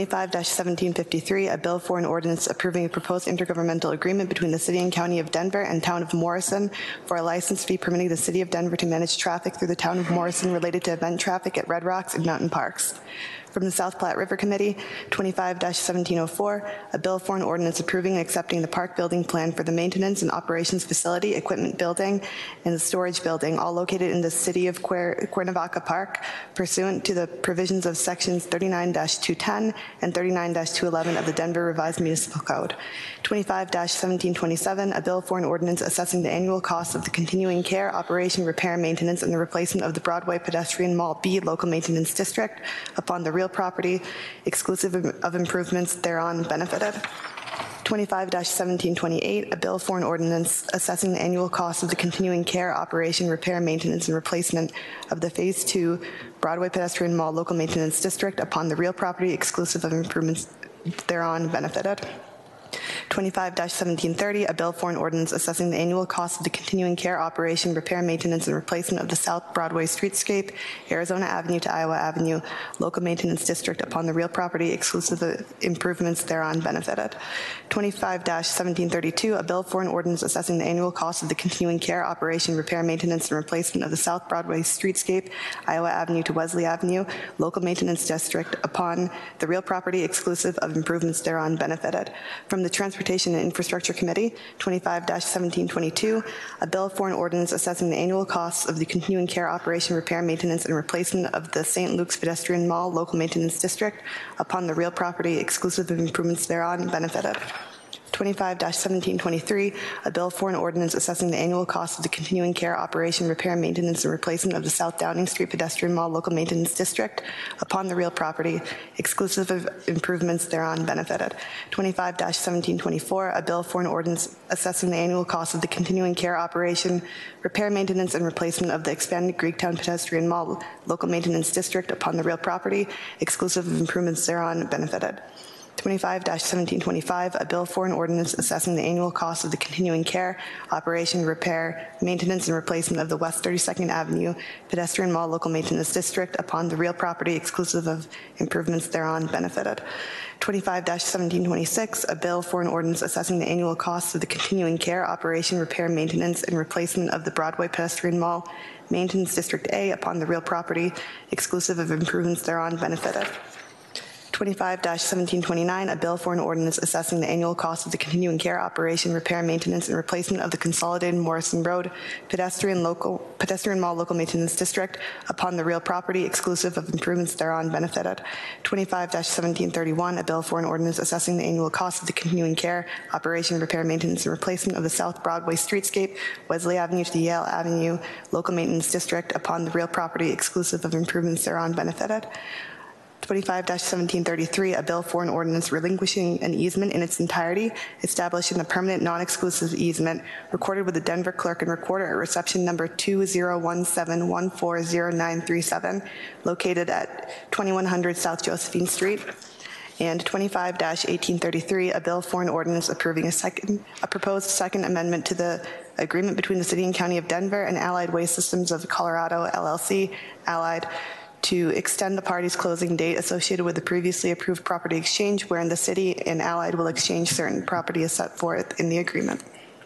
25-1753, a bill for an ordinance approving a proposed intergovernmental agreement between the City and County of Denver and Town of Morrison for a license fee permitting the City of Denver to manage traffic through the Town of Morrison related to event traffic at Red Rocks and Mountain Parks. From the South Platte River Committee, 25-1704, a bill for an ordinance approving and accepting the park building plan for the maintenance and operations facility, equipment building, and the storage building, all located in the City of Cuernavaca Park, pursuant to the provisions of sections 39-210 and 39-211 of the Denver Revised Municipal Code. 25-1727, a bill for an ordinance assessing the annual cost of the continuing care, operation, repair, maintenance, and the replacement of the Broadway Pedestrian Mall B Local Maintenance District upon the real property, exclusive of improvements thereon benefited. 25-1728, a bill for an ordinance assessing the annual cost of the continuing care, operation, repair, maintenance, and replacement of the Phase 2 Broadway Pedestrian Mall Local Maintenance District upon the real property, exclusive of improvements thereon benefited. 25-1730, a bill for an ordinance assessing the annual cost of the continuing care, operation, repair, maintenance, and replacement of the South Broadway streetscape, Arizona Avenue to Iowa Avenue, local maintenance district upon the real property, exclusive of improvements thereon benefited. 25-1732, a bill for an ordinance assessing the annual cost of the continuing care, operation, repair, maintenance, and replacement of the South Broadway streetscape, Iowa Avenue to Wesley Avenue, local maintenance district upon the real property, exclusive of improvements thereon benefited. From the Transportation and Infrastructure Committee, 25-1722, a bill for an ordinance assessing the annual costs of the continuing care, operation, repair, maintenance, and replacement of the St. Luke's Pedestrian Mall Local Maintenance District upon the real property, exclusive of improvements thereon benefited. 25-1723, a bill for an ordinance assessing the annual cost of the continuing care, operation, repair, maintenance, and replacement of the South Downing Street Pedestrian Mall Local Maintenance District upon the real property, exclusive of improvements thereon benefited. 25-1724, a bill for an ordinance assessing the annual cost of the continuing care, operation, repair, maintenance, and replacement of the expanded Greektown Pedestrian Mall Local Maintenance District upon the real property, exclusive of improvements thereon benefited. 25-1725, a bill for an ordinance assessing the annual cost of the continuing care, operation, repair, maintenance, and replacement of the West 32nd Avenue Pedestrian Mall Local Maintenance District upon the real property exclusive of improvements thereon benefited. 25-1726, a bill for an ordinance assessing the annual costs of the continuing care, operation, repair, maintenance, and replacement of the Broadway Pedestrian Mall Maintenance District A upon the real property exclusive of improvements thereon benefited. 25-1729, a bill for an ordinance assessing the annual cost of the continuing care, operation, repair, maintenance, and replacement of the Consolidated Morrison Road Pedestrian Mall Local Maintenance District upon the real property exclusive of improvements thereon benefited. 25-1731, a bill for an ordinance assessing the annual cost of the continuing care, operation, repair, maintenance, and replacement of the South Broadway Streetscape, Wesley Avenue to Yale Avenue Local Maintenance District upon the real property exclusive of improvements thereon benefited. 25-1733, a bill for an ordinance relinquishing an easement in its entirety, establishing a permanent non-exclusive easement recorded with the Denver Clerk and Recorder at reception number 2017140937, located at 2100 South Josephine Street. And 25-1833, a bill for an ordinance approving a proposed second amendment to the agreement between the City and County of Denver and Allied Waste Systems of Colorado, LLC, Allied, to extend the party's closing date associated with the previously approved property exchange, wherein the city and Allied will exchange certain property as set forth in the agreement.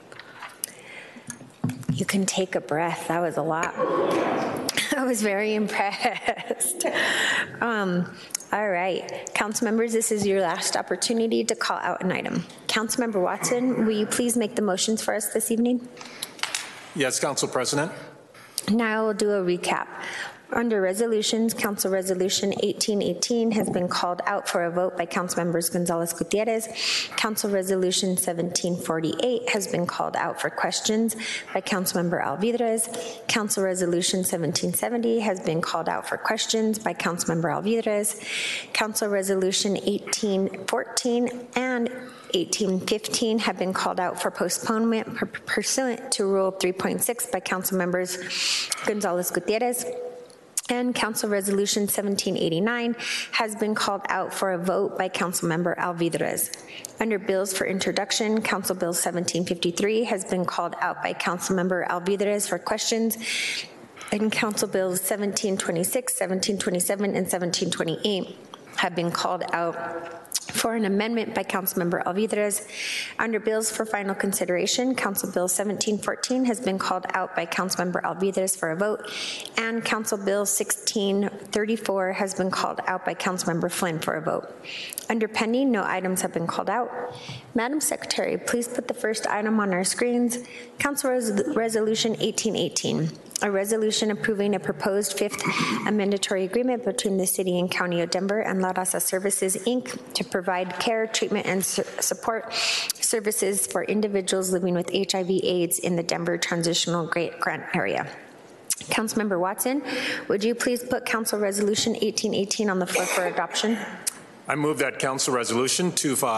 You can take a breath. That was a lot. I was very impressed. All right, council members, this is your last opportunity to call out an item. Councilmember Watson, will you please make the motions for us this evening? Yes, Council President. Now we'll do a recap. Under resolutions, Council Resolution 1818 has been called out for a vote by Council Members Gonzalez Gutierrez. Council Resolution 1748 has been called out for questions by Council Member Alvidrez. Council Resolution 1770 has been called out for questions by Council Member Alvidrez. Council Resolution 1814 and 1815 have been called out for postponement pursuant to Rule 3.6 by Council Members Gonzalez Gutierrez. And Council Resolution 1789 has been called out for a vote by Council Member Alvidrez. Under bills for introduction, Council Bill 1753 has been called out by Council Member Alvidrez for questions. And Council Bills 1726, 1727, and 1728 have been called out for an amendment by Councilmember Alvidrez. Under bills for final consideration, Council Bill 1714 has been called out by Councilmember Alvidrez for a vote, and Council Bill 1634 has been called out by Councilmember Flynn for a vote. Under pending, no items have been called out. Madam Secretary, please put the first item on our screens. Council Resolution 1818. A resolution approving a proposed fifth amendatory agreement between the City and County of Denver and La Raza Services, Inc. to provide care, treatment, and support services for individuals living with HIV/AIDS in the Denver Transitional Grant Area. Councilmember Watson, would you please put Council Resolution 1818 on the floor for adoption? I move that Council Resolution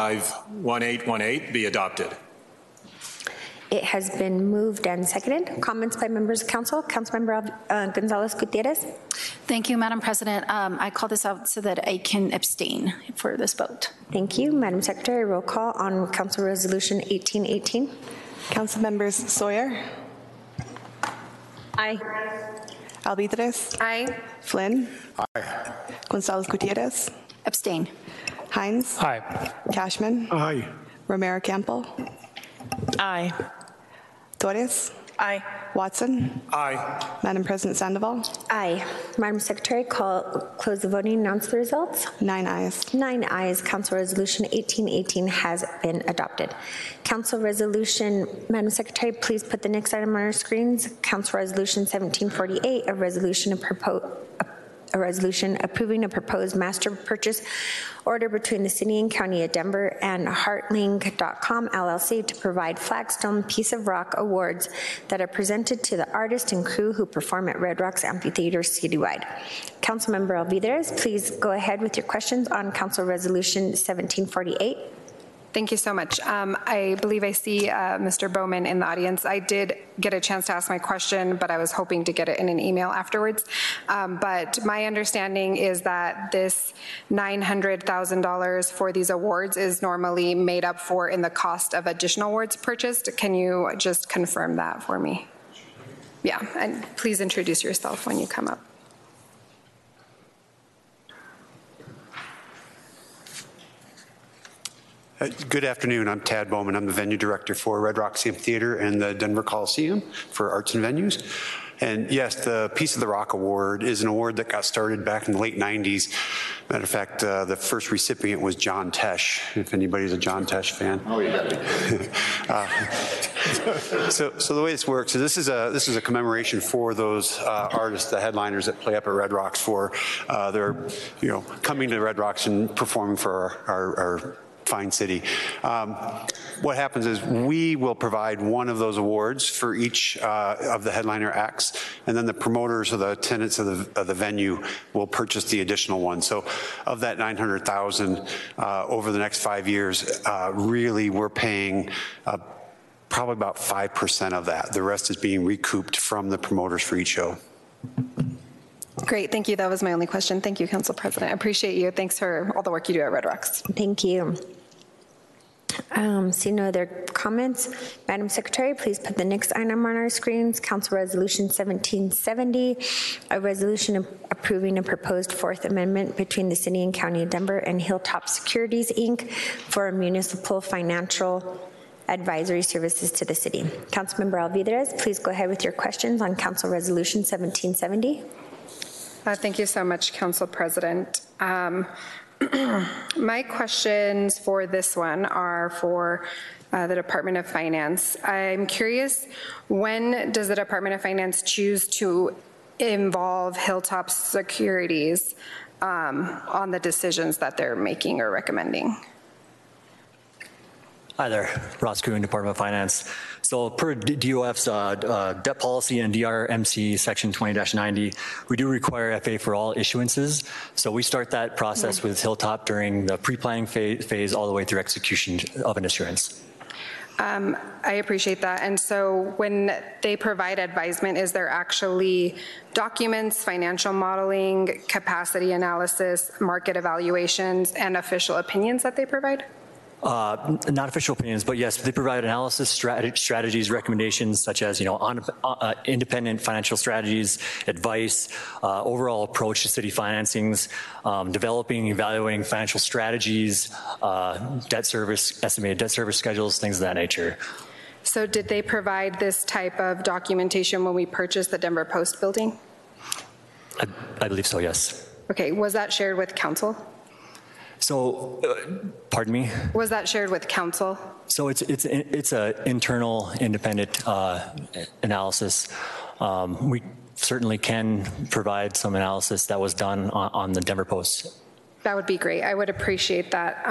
251818 be adopted. It has been moved and seconded. Comments by members of council. Councilmember Gonzalez Gutierrez. Thank you, Madam President. I call this out so that I can abstain for this vote. Thank you. Madam Secretary, roll call on Council Resolution 1818. Council members Sawyer. Aye. Alvidrez. Aye. Flynn. Aye. Gonzalez Gutierrez. Abstain. Hines. Aye. Cashman. Aye. Romero Campbell. Aye. Torres. Aye. Watson. Aye. Madam President Sandoval. Aye. Madam Secretary, close the voting, announce the results. 9 ayes. 9 ayes. Council Resolution 1818 has been adopted. Council Resolution, Madam Secretary, please put the next item on our screens. Council Resolution 1748, a resolution approving a proposed master purchase order between the City and County of Denver and Heartlink.com LLC to provide Flagstone Piece of Rock awards that are presented to the artist and crew who perform at Red Rocks Amphitheater citywide. Councilmember Alvidrez, please go ahead with your questions on Council Resolution 1748. Thank you so much. I believe I see Mr. Bowman in the audience. I did get a chance to ask my question, but I was hoping to get it in an email afterwards. But my understanding is that this $900,000 for these awards is normally made up for in the cost of additional awards purchased. Can you just confirm that for me? Yeah, and please introduce yourself when you come up. Good afternoon. I'm Tad Bowman. I'm the venue director for Red Rocks Amphitheater and the Denver Coliseum for Arts and Venues. And yes, the Piece of the Rock Award is an award that got started back in the late 90s. Matter of fact, the first recipient was John Tesh, if anybody's a John Tesh fan. Oh, yeah. So the way this works is this is a commemoration for those artists, the headliners that play up at Red Rocks for their, coming to Red Rocks and performing for our fine city. What happens is we will provide one of those awards for each of the headliner acts, and then the promoters or the tenants of the venue will purchase the additional one. So of that $900,000 over the next 5 years, really we're paying probably about 5% of that. The rest is being recouped from the promoters for each show. Great, thank you. That was my only question. Thank you, Council President. I appreciate you. Thanks for all the work you do at Red Rocks. Thank you. See no other comments. Madam Secretary, please put the next item on our screens. Council Resolution 1770, a resolution approving a proposed Fourth Amendment between the City and County of Denver and Hilltop Securities, Inc. for municipal financial advisory services to the city. Councilmember Alvidrez, please go ahead with your questions on Council Resolution 1770. Thank you so much, Council President. My questions for this one are for the Department of Finance. I'm curious, when does the Department of Finance choose to involve Hilltop Securities on the decisions that they're making or recommending? Hi there, Ross Kuhn, Department of Finance. So per DOF's debt policy and DRMC section 20-90, we do require FA for all issuances. So we start that process with Hilltop during the pre-planning phase all the way through execution of an issuance. I appreciate that. And so when they provide advisement, is there actually documents, financial modeling, capacity analysis, market evaluations, and official opinions that they provide? Not official opinions, but yes, they provide analysis, strategies, recommendations such as, independent financial strategies, advice, overall approach to city financings, developing, evaluating financial strategies, estimated debt service schedules, things of that nature. So did they provide this type of documentation when we purchased the Denver Post building? I believe so, yes. Okay, was that shared with council? So, pardon me? Was that shared with council? So it's an internal, independent analysis. We certainly can provide some analysis that was done on the Denver Post. That would be great. I would appreciate that.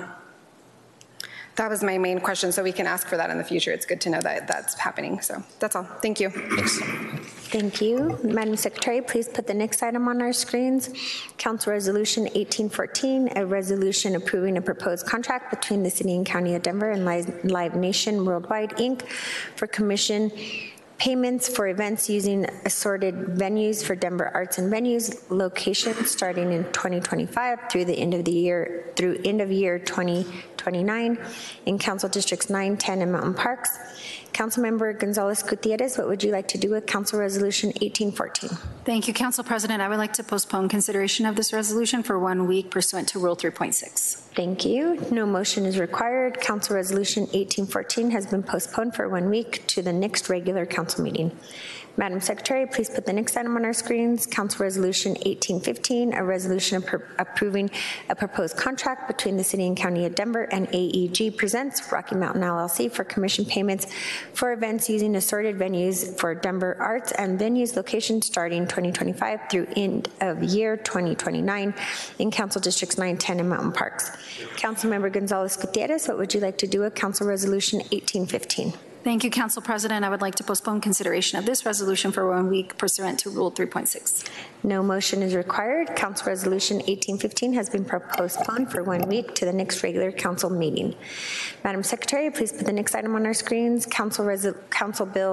That was my main question, so we can ask for that in the future. It's good to know that that's happening. So that's all. Thank you. Thanks. Thank you. Madam Secretary, please put the next item on our screens. Council Resolution 1814, a resolution approving a proposed contract between the City and County of Denver and Live Nation Worldwide, Inc. for commission payments for events using assorted venues for Denver Arts and Venues locations starting in 2025 through the end of the year, through end of year 2029 in Council Districts 9, 10, and Mountain Parks. Councilmember Gonzalez Gutierrez, what would you like to do with Council Resolution 1814? Thank you, Council President. I would like to postpone consideration of this resolution for 1 week pursuant to Rule 3.6. Thank you. No motion is required. Council Resolution 1814 has been postponed for 1 week to the next regular council meeting. Madam Secretary, please put the next item on our screens. Council Resolution 1815, a resolution approving a proposed contract between the City and County of Denver and AEG Presents Rocky Mountain LLC for commission payments for events using assorted venues for Denver Arts and Venues locations starting 2025 through end of year 2029 in Council Districts 9, 10, and Mountain Parks. Councilmember Gonzalez Gutierrez, what would you like to do with Council Resolution 1815? Thank you, Council President. I would like to postpone consideration of this resolution for 1 week pursuant to Rule 3.6. No motion is required. Council Resolution 1815 has been postponed for 1 week to the next regular council meeting. Madam Secretary, please put the next item on our screens. Council Bill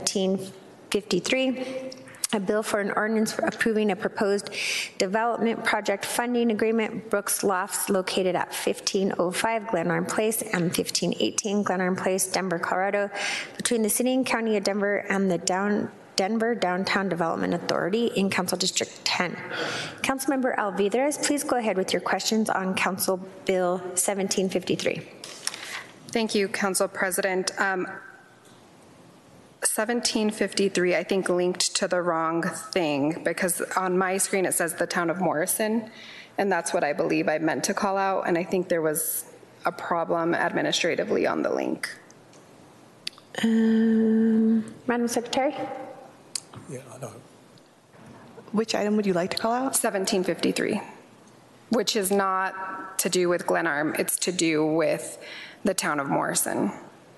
1753. A bill for an ordinance for approving a proposed development project funding agreement, Brooks Lofts, located at 1505 Glenarm Place and 1518 Glenarm Place, Denver, Colorado, between the City and County of Denver and the Denver Downtown Development Authority in Council District 10. Councilmember Alvidrez, please go ahead with your questions on Council Bill 1753. Thank you, Council President. 1753, I think, linked to the wrong thing, because on my screen it says the town of Morrison, and that's what I believe I meant to call out, and I think there was a problem administratively on the link. Madam Secretary? Yeah, no. Which item would you like to call out? 1753, which is not to do with Glenarm, it's to do with the town of Morrison.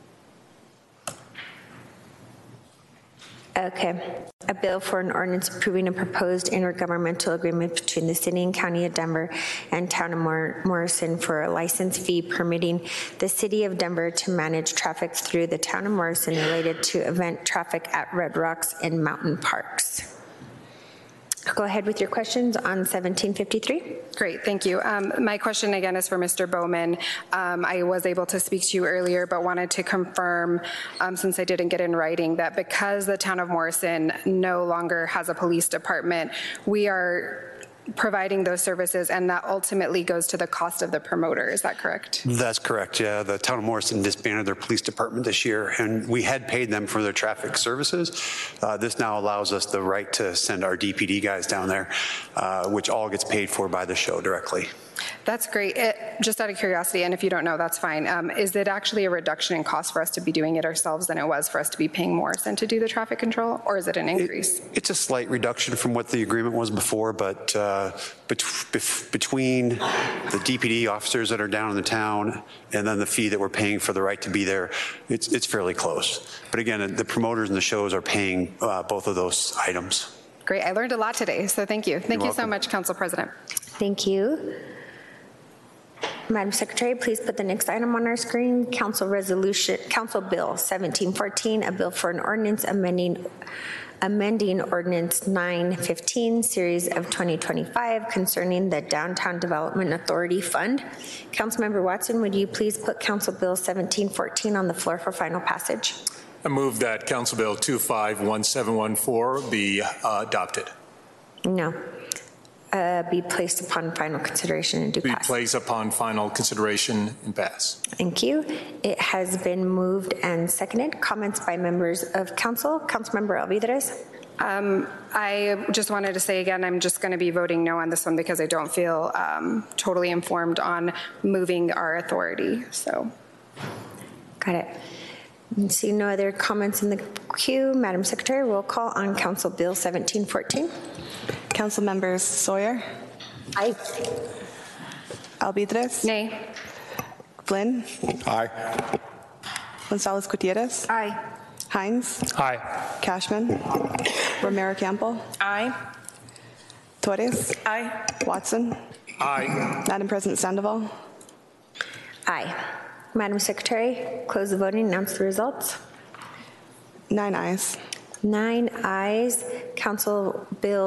Okay. A bill for an ordinance approving a proposed intergovernmental agreement between the City and County of Denver and Town of Morrison for a license fee permitting the City of Denver to manage traffic through the Town of Morrison related to event traffic at Red Rocks and mountain parks. Go ahead with your questions on 1753. Great, thank you. My question again is for Mr. Bowman. I was able to speak to you earlier, but wanted to confirm, since I didn't get in writing, that because the town of Morrison no longer has a police department, we are providing those services, and that ultimately goes to the cost of the promoter. Is that correct? That's correct, yeah. The town of Morrison disbanded their police department this year, and we had paid them for their traffic services. This now allows us the right to send our DPD guys down there, which all gets paid for by the show directly. That's great. Just out of curiosity, and if you don't know, that's fine. Is it actually a reduction in cost for us to be doing it ourselves than it was for us to be paying Morrison to do the traffic control, or is it an increase? It's a slight reduction from what the agreement was before, but between the DPD officers that are down in the town and then the fee that we're paying for the right to be there, it's fairly close. But again, the promoters and the shows are paying both of those items. Great. I learned a lot today, so thank you. Thank you so much, Council President. Thank you. Madam Secretary, please put the next item on our screen. Council Bill 1714, a bill for an ordinance amending Ordinance 915, Series of 2025, concerning the Downtown Development Authority Fund. Councilmember Watson, would you please put Council Bill 1714 on the floor for final passage? I move that Council Bill 251714 be adopted. No. Be placed upon final consideration and do pass. Be placed upon final consideration and pass. Thank you. It has been moved and seconded. Comments by members of council. Councilmember Alvidrez. I just wanted to say again, I'm just going to be voting no on this one because I don't feel totally informed on moving our authority. So, got it. See no other comments in the queue. Madam Secretary, roll call on Council Bill 1714. Council members Sawyer. Aye. Alvidrez. Nay. Flynn. Aye. Gonzalez Gutierrez. Aye. Hines. Aye. Cashman. Romero Campbell. Aye. Torres. Aye. Watson. Aye. Madam President Sandoval. Aye. Madam Secretary, close the voting, announce the results. 9 ayes. 9 ayes. Council Bill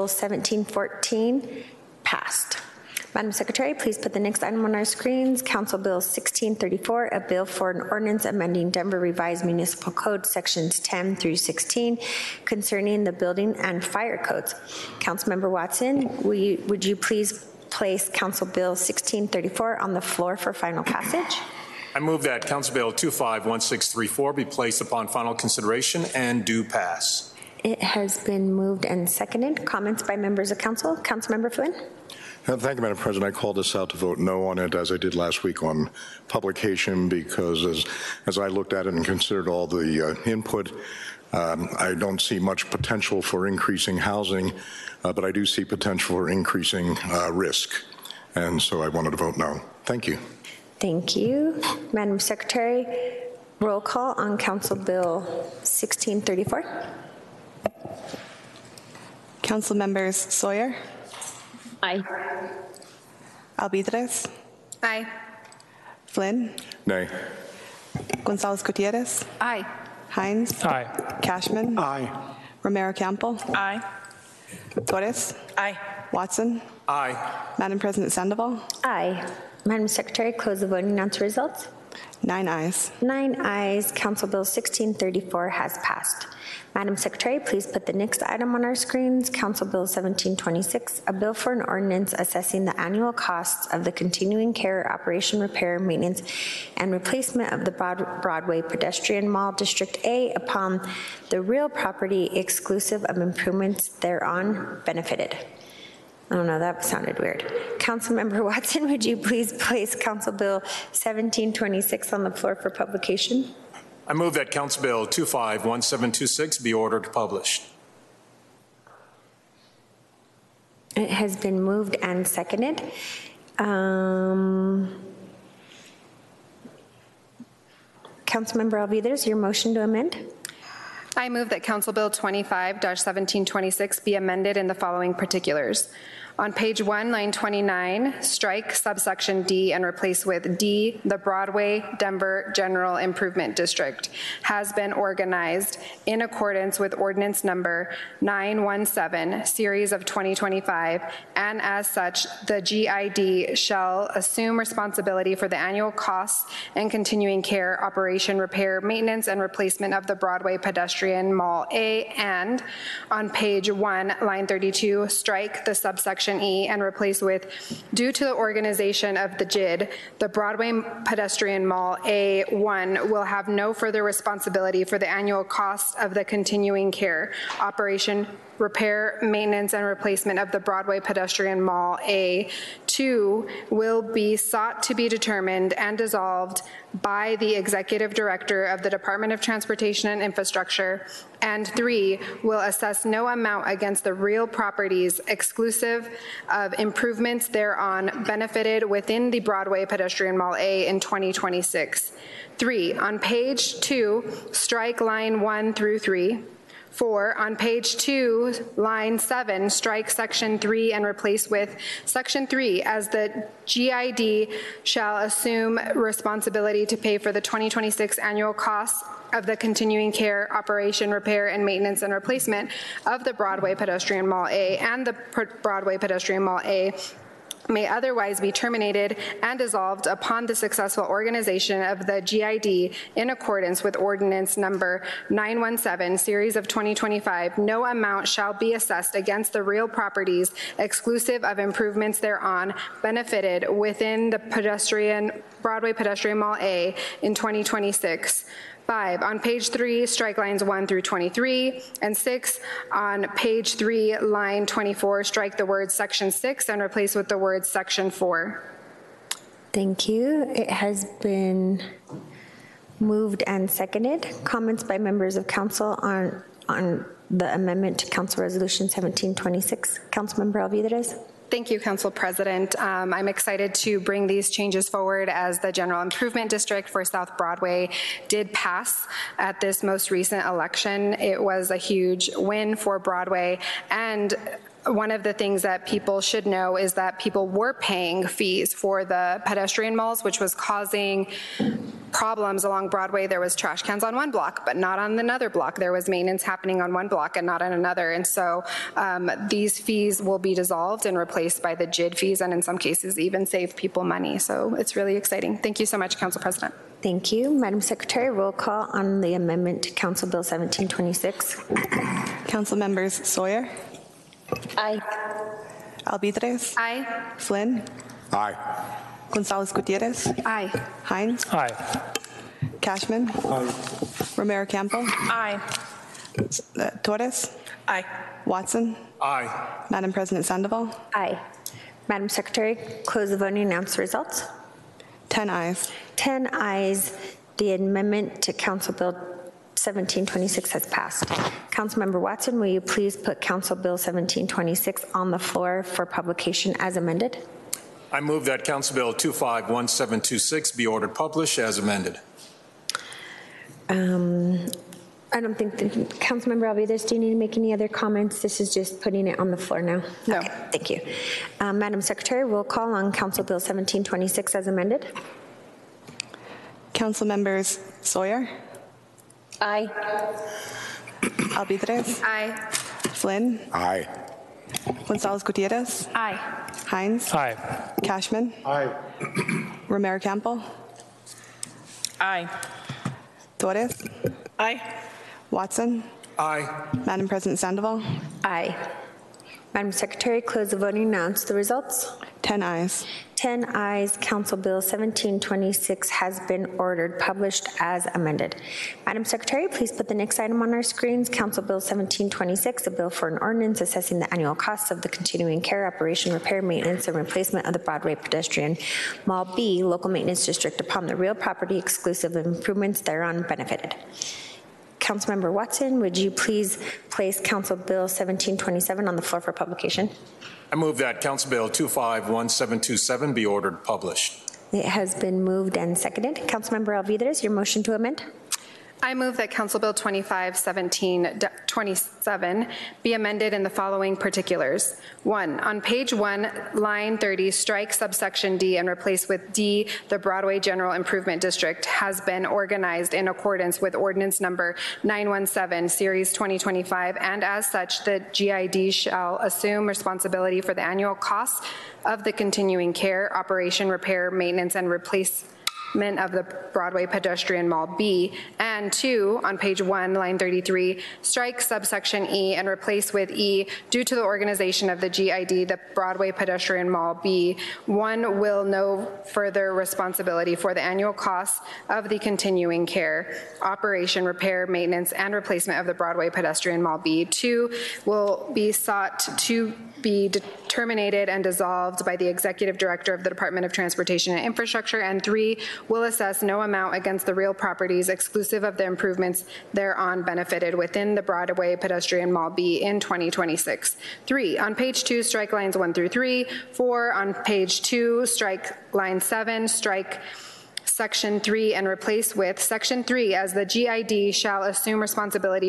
1714 passed. Madam Secretary, please put the next item on our screens. Council Bill 1634, a bill for an ordinance amending Denver Revised Municipal Code sections 10 through 16 concerning the building and fire codes. Councilmember Watson, would you please place Council Bill 1634 on the floor for final passage? I move that Council Bill 251634 be placed upon final consideration and do pass. It has been moved and seconded. Comments by members of council. Councilmember Flynn. Thank you, Madam President. I called this out to vote no on it, as I did last week on publication, because as I looked at it and considered all the input, I don't see much potential for increasing housing, but I do see potential for increasing risk. And so I wanted to vote no. Thank you. Thank you. Madam Secretary, Roll call on Council Bill 1634. Council members Sawyer, Aye. Alvidrez, Aye. Flynn, Nay. Gonzalez Gutierrez, Aye. Hines, Aye. Cashman, Aye. Romero Campbell, Aye. Torres, Aye. Watson, Aye. Madam President Sandoval, Aye. Madam Secretary, close the voting, announce the results. 9 ayes. 9 ayes. Council Bill 1634 has passed. Madam Secretary, please put the next item on our screens. Council Bill 1726, a bill for an ordinance assessing the annual costs of the continuing care, operation, repair, maintenance, and replacement of the Broadway Pedestrian Mall District A upon the real property exclusive of improvements thereon benefited. I don't know, that sounded weird. Councilmember Watson, would you please place Council Bill 1726 on the floor for publication? I move that Council Bill 251726 be ordered published. It has been moved and seconded. Councilmember Alvidrez, your motion to amend? I move that Council Bill 25-1726 be amended in the following particulars. On page 1, line 29, strike subsection D and replace with D, the Broadway Denver General Improvement District has been organized in accordance with ordinance number 917, series of 2025, and as such, the GID shall assume responsibility for the annual costs and continuing care, operation, repair, maintenance, and replacement of the Broadway Pedestrian Mall A, and on page 1, line 32, strike the subsection E and replace with, due to the organization of the GID, the Broadway Pedestrian Mall A1 will have no further responsibility for the annual cost of the continuing care, operation, repair, maintenance, and replacement of the Broadway Pedestrian Mall A2 will be sought to be determined and dissolved by the Executive Director of the Department of Transportation and Infrastructure, and 3, will assess no amount against the real properties exclusive of improvements thereon benefited within the Broadway Pedestrian Mall A in 2026. 3, on page 2, strike line 1 through 3. 4, on page 2, line 7, strike section 3 and replace with section 3 as the GID shall assume responsibility to pay for the 2026 annual costs of the continuing care, operation, repair, and maintenance and replacement of the Broadway Pedestrian Mall A and the Broadway Pedestrian Mall A may otherwise be terminated and dissolved upon the successful organization of the GID in accordance with ordinance number 917, series of 2025. No amount shall be assessed against the real properties exclusive of improvements thereon benefited within the Broadway Pedestrian Mall A in 2026. 5, on page 3, strike lines 1 through 23, and 6, on page 3, line 24, strike the word section 6 and replace with the word section 4. Thank you. It has been moved and seconded. Comments by members of council on the amendment to Council Resolution 1726. Councilmember Alvidrez. Thank you, Council President. I'm excited to bring these changes forward as the General Improvement District for South Broadway did pass at this most recent election. It was a huge win for Broadway, and one of the things that people should know is that people were paying fees for the pedestrian malls, which was causing problems along Broadway. There was trash cans on one block, but not on another block. There was maintenance happening on one block and not on another. And so these fees will be dissolved and replaced by the GID fees, and in some cases even save people money. So it's really exciting. Thank you so much, Council President. Thank you. Madam Secretary, roll call on the amendment to Council Bill 1726. Council members Sawyer, Aye. Alvidrez, Aye. Flynn, Aye. Gonzalez Gutierrez, Aye. Hines, Aye. Cashman, Romero Campbell, Aye. Torres, Aye. Watson, Aye. Madam President Sandoval, Aye. Madam Secretary, close the voting, announce the results. 10 ayes. 10 ayes. The amendment to Council Bill 1726 has passed. Councilmember Watson, will you please put Council Bill 1726 on the floor for publication as amended? I move that Council Bill 251726 be ordered published as amended. I don't think, Councilmember Alvides, do you need to make any other comments? This is just putting it on the floor now. No. Okay, thank you. Madam Secretary, roll call on Council Bill 1726 as amended. Council members Sawyer, Aye. Alvidrez, Aye. Flynn, Aye. Gonzalez Gutierrez, Aye. Hines, Aye. Cashman, Aye. Romero Campbell, Aye. Torres, Aye. Watson, Aye. Madam President Sandoval, Aye. Madam Secretary, close the voting and announce the results. 10 ayes. 10 ayes, Council Bill 1726 has been ordered, published as amended. Madam Secretary, please put the next item on our screens. Council Bill 1726, a bill for an ordinance assessing the annual costs of the continuing care, operation, repair, maintenance, and replacement of the Broadway pedestrian Mall B local maintenance district upon the real property exclusive of improvements thereon benefited. Councilmember Watson, would you please place Council Bill 1727 on the floor for publication? I move that Council Bill 251727 be ordered published. It has been moved and seconded. Councilmember Alvidrez, your motion to amend? I move that Council Bill 251727 be amended in the following particulars. 1, on page 1, line 30, strike subsection D and replace with D, the Broadway General Improvement District has been organized in accordance with ordinance number 917, series 2025, and as such, the GID shall assume responsibility for the annual costs of the continuing care, operation, repair, maintenance, and replacement of the Broadway pedestrian Mall B, and 2, on page 1, line 33, strike subsection E and replace with E, due to the organization of the GID, the Broadway pedestrian Mall B, 1 will no further responsibility for the annual costs of the continuing care, operation, repair, maintenance, and replacement of the Broadway pedestrian Mall B. 2 will be sought to be terminated and dissolved by the Executive Director of the Department of Transportation and Infrastructure, and 3 will assess no amount against the real properties exclusive of the improvements thereon benefited within the Broadway pedestrian Mall B in 2026. 3, on page 2, strike lines 1 through 3. 4, on page 2, strike line 7, strike section 3 and replace with section 3 as the GID shall assume responsibility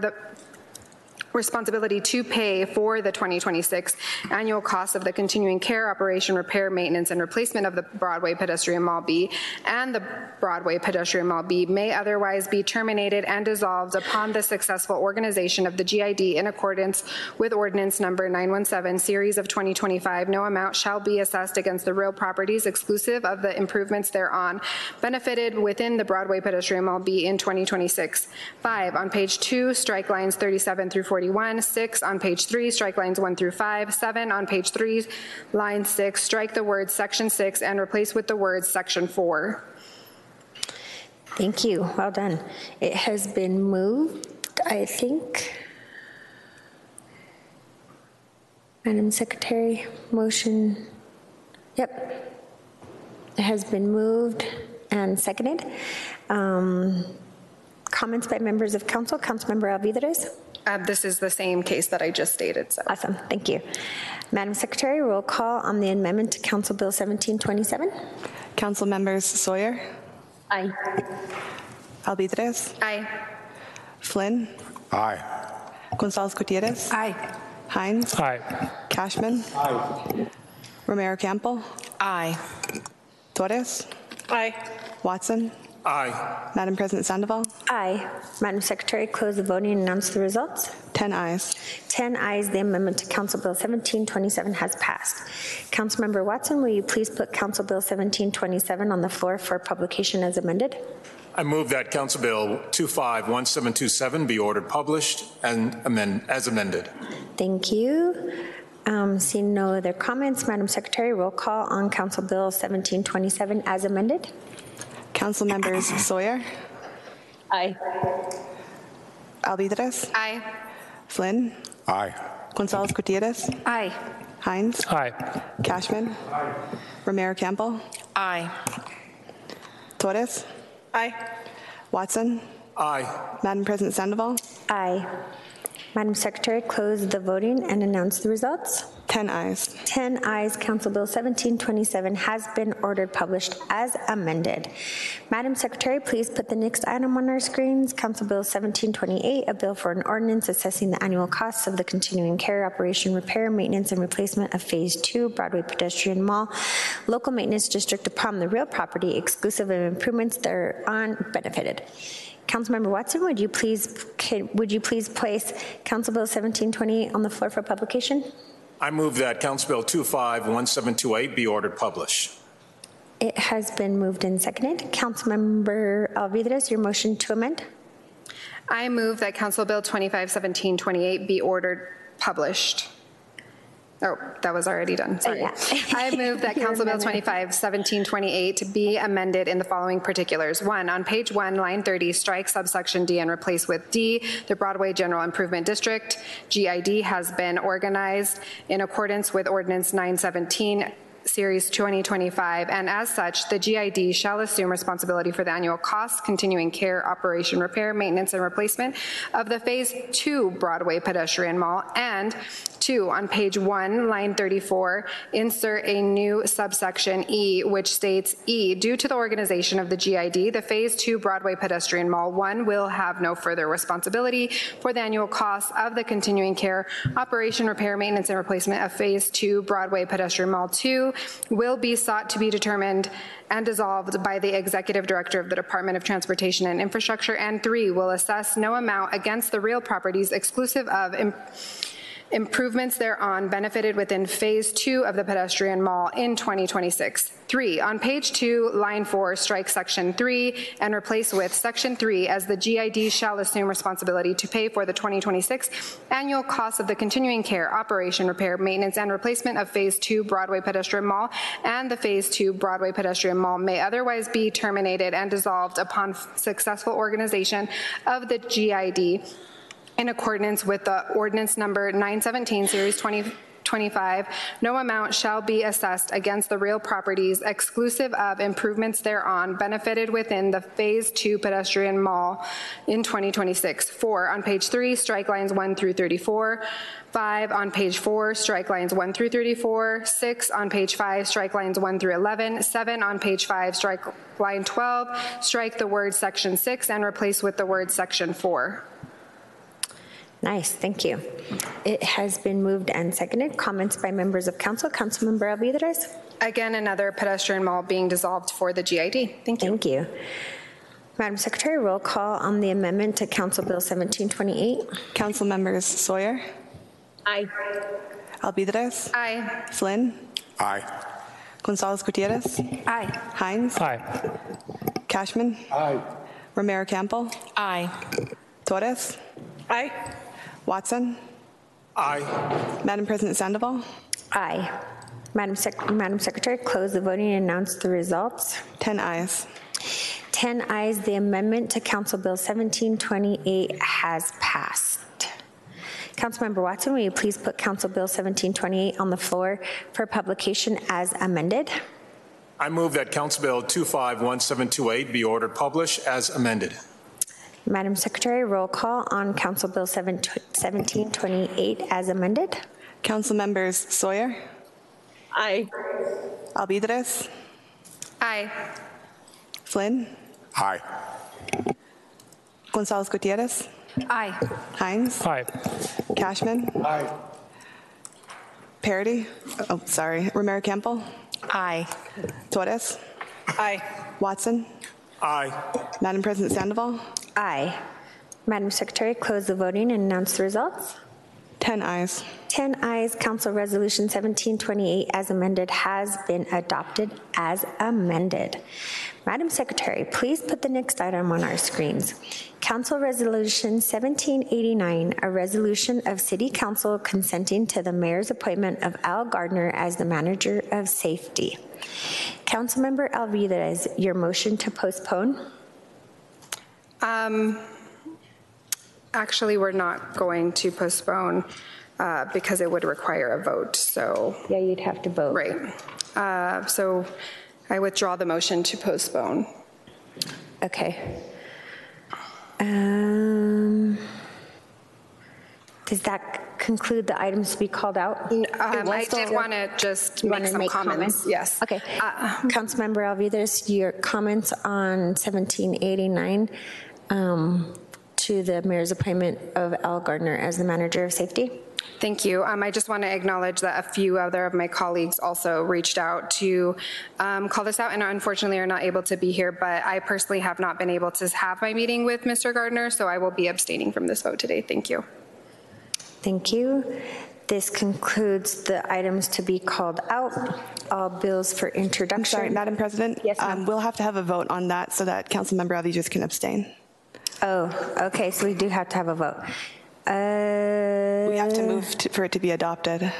to pay for the 2026 annual costs of the continuing care, operation, repair, maintenance, and replacement of the Broadway pedestrian Mall B, and the Broadway pedestrian Mall B may otherwise be terminated and dissolved upon the successful organization of the GID in accordance with ordinance number 917, series of 2025. No amount shall be assessed against the real properties exclusive of the improvements thereon benefited within the Broadway pedestrian Mall B in 2026. 5, on page 2, strike lines 37 through 41. 6, on page 3, strike lines 1 through 5. 7, on page 3, line 6, strike the words section 6 and replace with the words section 4. Thank you. Well done. It has been moved, I think. Madam Secretary, motion. Yep. It has been moved and seconded. Comments by members of council. Councilmember Alvidrez. This is the same case that I just stated. So. Awesome. Thank you. Madam Secretary, roll call on the amendment to Council Bill 1727. Council members Sawyer, Aye. Alvidrez, Aye. Flynn, Aye. Gonzalez Gutierrez, Aye. Hines, Aye. Cashman, Aye. Romero Campbell, Aye. Torres, Aye. Watson, Aye. Madam President Sandoval, Aye. Madam Secretary, close the voting and announce the results. 10 ayes. 10 ayes, the amendment to Council Bill 1727 has passed. Councilmember Watson, will you please put Council Bill 1727 on the floor for publication as amended? I move that Council Bill 251727 be ordered published and as amended. Thank you. Seeing no other comments, Madam Secretary, roll call on Council Bill 1727 as amended. Council members Sawyer, Aye. Alvidrez, Aye. Flynn, Aye. Gonzalez Gutierrez, Aye. Hines, Aye. Cashman, Romero Campbell, Aye. Torres, Aye. Watson, Aye. Madam President Sandoval, Aye. Madam Secretary, close the voting and announce the results. 10 ayes. 10 ayes. Council Bill 1727 has been ordered published as amended. Madam Secretary, please put the next item on our screens. Council Bill 1728, a bill for an ordinance assessing the annual costs of the continuing care, operation, repair, maintenance, and replacement of Phase 2 Broadway Pedestrian Mall Local Maintenance District upon the real property exclusive of improvements thereon benefited. Councilmember Watson, would you please place Council Bill 1728 on the floor for publication? I move that Council Bill 251728 be ordered published. It has been moved and seconded. Councilmember Alvidrez, your motion to amend? I move that Council Bill 251728 be ordered published. Oh, that was already done, sorry. I move that Council Bill 251728 be amended in the following particulars. 1, on page 1, line 30, strike subsection D and replace with D. The Broadway General Improvement District, GID, has been organized in accordance with Ordinance 917, Series 2025, and as such, the GID shall assume responsibility for the annual costs, continuing care, operation, repair, maintenance, and replacement of the Phase 2 Broadway Pedestrian Mall. And 2, on page 1, line 34, insert a new subsection E, which states, E, due to the organization of the GID, the Phase 2 Broadway Pedestrian Mall 1 will have no further responsibility for the annual costs of the continuing care, operation, repair, maintenance, and replacement of Phase 2 Broadway Pedestrian Mall 2 will be sought to be determined and dissolved by the Executive Director of the Department of Transportation and Infrastructure. And 3, will assess no amount against the real properties exclusive of improvements thereon benefited within Phase 2 of the pedestrian mall in 2026. 3, on page 2, line 4, strike section 3 and replace with section 3 as the GID shall assume responsibility to pay for the 2026 annual costs of the continuing care, operation, repair, maintenance, and replacement of Phase 2 Broadway Pedestrian Mall, and the Phase 2 Broadway Pedestrian Mall may otherwise be terminated and dissolved upon successful organization of the GID in accordance with the ordinance number 917, Series 2025, no amount shall be assessed against the real properties exclusive of improvements thereon benefited within the Phase 2 pedestrian mall in 2026. 4, on page 3, strike lines 1 through 34. 5, on page 4, strike lines 1 through 34. 6, on page 5, strike lines 1 through 11. 7, on page 5, strike line 12. Strike the word section 6 and replace with the word section 4. Nice, thank you. It has been moved and seconded. Comments by members of council. Councilmember Alvidrez. Again, another pedestrian mall being dissolved for the GID. Thank you. Thank you. Madam Secretary, roll call on the amendment to Council Bill 1728. Council members Sawyer. Aye. Alvidrez. Aye. Flynn. Aye. Gonzalez Gutierrez. Aye. Hines. Aye. Cashman. Aye. Romero Campbell. Aye. Torres. Aye. Watson. Aye. Madam President Sandoval. Aye. Madam Secretary, close the voting and announce the results. 10 ayes. 10 ayes. The amendment to Council Bill 1728 has passed. Councilmember Watson, will you please put Council Bill 1728 on the floor for publication as amended? I move that Council Bill 251728 be ordered published as amended. Madam Secretary, roll call on Council Bill 1728 as amended. Council members Sawyer. Aye. Alvidrez. Aye. Flynn. Aye. Gonzalez Gutierrez. Aye. Hines. Aye. Cashman. Aye. Parody. Oh, sorry. Romero Campbell. Aye. Torres. Aye. Watson. Aye. Madam President Sandoval. Aye. Madam Secretary, close the voting and announce the results. 10 ayes. 10 ayes. Council Resolution 1728 as amended has been adopted as amended. Madam Secretary, please put the next item on our screens. Council Resolution 1789, a resolution of City Council consenting to the mayor's appointment of Al Gardner as the manager of safety. Councilmember Alvidrez, your motion to postpone? Actually, we're not going to postpone because it would require a vote. So yeah, you'd have to vote. Right. So I withdraw the motion to postpone. Okay. Does that conclude the items to be called out? I did want to just make some comments. Yes. Okay. Councilmember Alvides, your comments on 1789 to the mayor's appointment of Al Gardner as the manager of safety. Thank you. I just want to acknowledge that a few other of my colleagues also reached out to call this out and unfortunately are not able to be here, but I personally have not been able to have my meeting with Mr. Gardner, so I will be abstaining from this vote today. Thank you. Thank you. This concludes the items to be called out. All bills for introduction. I'm sorry, Madam President. Yes, ma'am. We'll have to have a vote on that so that Councilmember Alvides can abstain. Oh, okay. So we do have to have a vote. We have to move for it to be adopted.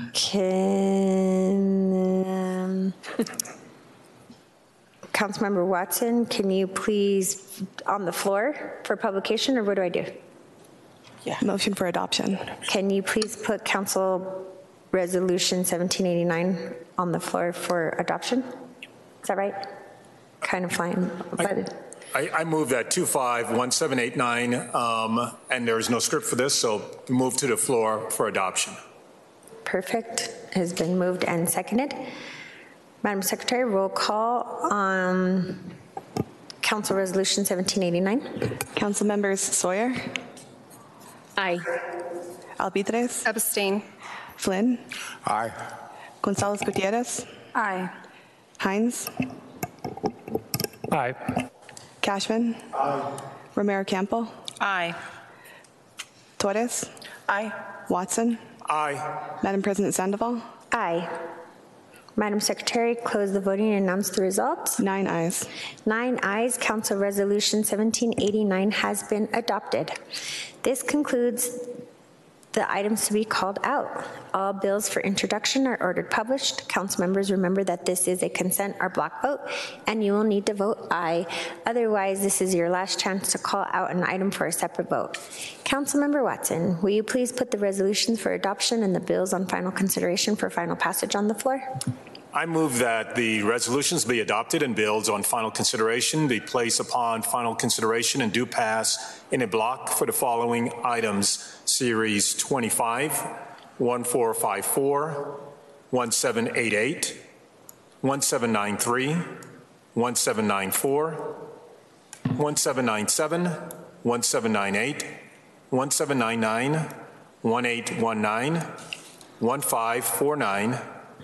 Councilmember Watson, can you please on the floor for publication, or what do I do? Yeah. Motion for adoption. Can you please put Council Resolution 1789 on the floor for adoption? Is that right? Kind of flying. I move that 251789, and there is no script for this, so move to the floor for adoption. Perfect. Has been moved and seconded. Madam Secretary, roll call on Council Resolution 1789. Council members Sawyer. Aye. Alvides. Abstain. Flynn. Aye. Gonzalez Gutierrez. Aye. Hines. Aye. Cashman. Aye. Romero Campbell. Aye. Torres. Aye. Watson. Aye. Madam President Sandoval. Aye. Madam Secretary, close the voting and announce the results. 9 ayes. 9 ayes. Council Resolution 1789 has been adopted. This concludes the items to be called out. All bills for introduction are ordered published. Council members, remember that this is a consent or block vote, and you will need to vote aye. Otherwise, this is your last chance to call out an item for a separate vote. Councilmember Watson, will you please put the resolutions for adoption and the bills on final consideration for final passage on the floor? I move that the resolutions be adopted and bills on final consideration be placed upon final consideration and do pass in a block for the following items: Series 25, 1454, 1788, 1793, 1794, 1797, 1798, 1799, 1819, 1549,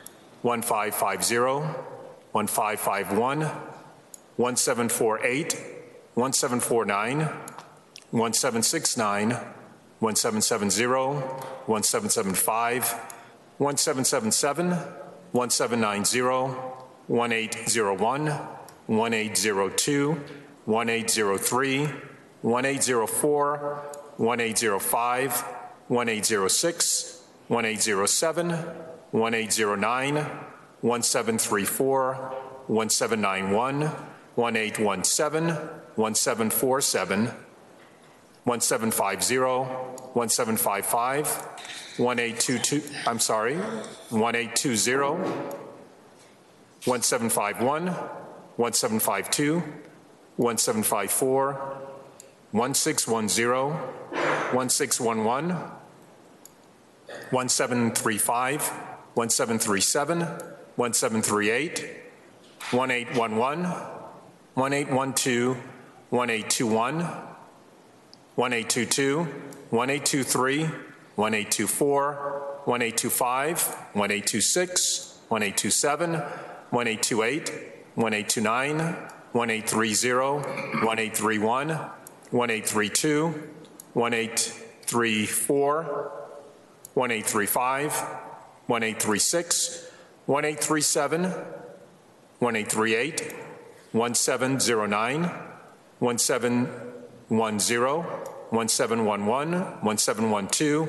1550, 1551, 1748, 1749, 1769, 1770, 1775, 1777, 1790, 1801, 1802, 1803, 1804, 1805, 1806, 1807, 1809, 1734, 1791, 1817, 1747, 1750, 1755, 1822, 1820, 1751, 1752, 1754, 1610, 1611, 1735, 1737, 1738, 1811, 1812, 1821, 1822, 1823, 1824, 1825, 1826, 1827, 1828, 1829, 1830, 1831, 1832, 1834, 1835, 1836, 1837, 1838, 1709, 1710, 1711, 1712,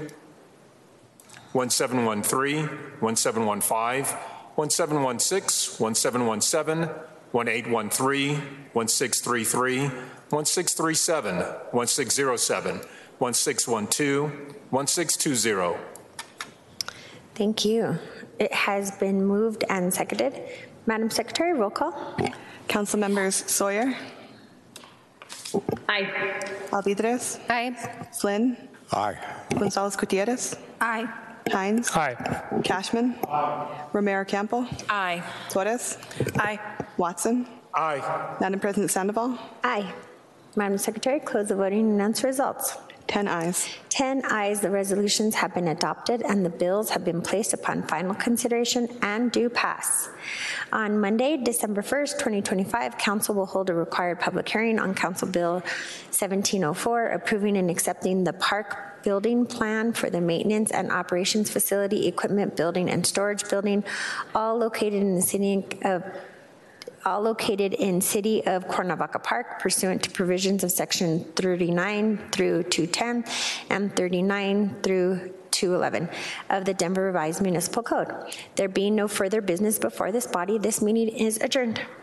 1713, 1715, 1716, 1717, 1813, 1633, 1637, 1607, 1612, 1620. Thank you. It has been moved and seconded. Madam Secretary, roll call. Council members Sawyer. Aye. Alvides. Aye. Flynn. Aye. Gonzalez Gutierrez. Aye. Hines. Aye. Cashman. Romero Campo. Aye. Torres. Aye. Watson. Aye. Madam President Sandoval. Aye. Madam Secretary, close the voting and announce results. 10 ayes. 10 ayes, the resolutions have been adopted and the bills have been placed upon final consideration and do pass. On Monday, December 1st, 2025, Council will hold a required public hearing on Council Bill 1704, approving and accepting the park building plan for the maintenance and operations facility, equipment building, and storage building, all located in the city of Cuernavaca Park pursuant to provisions of Section 39 through 210 and 39 through 211 of the Denver Revised Municipal Code. There being no further business before this body, this meeting is adjourned.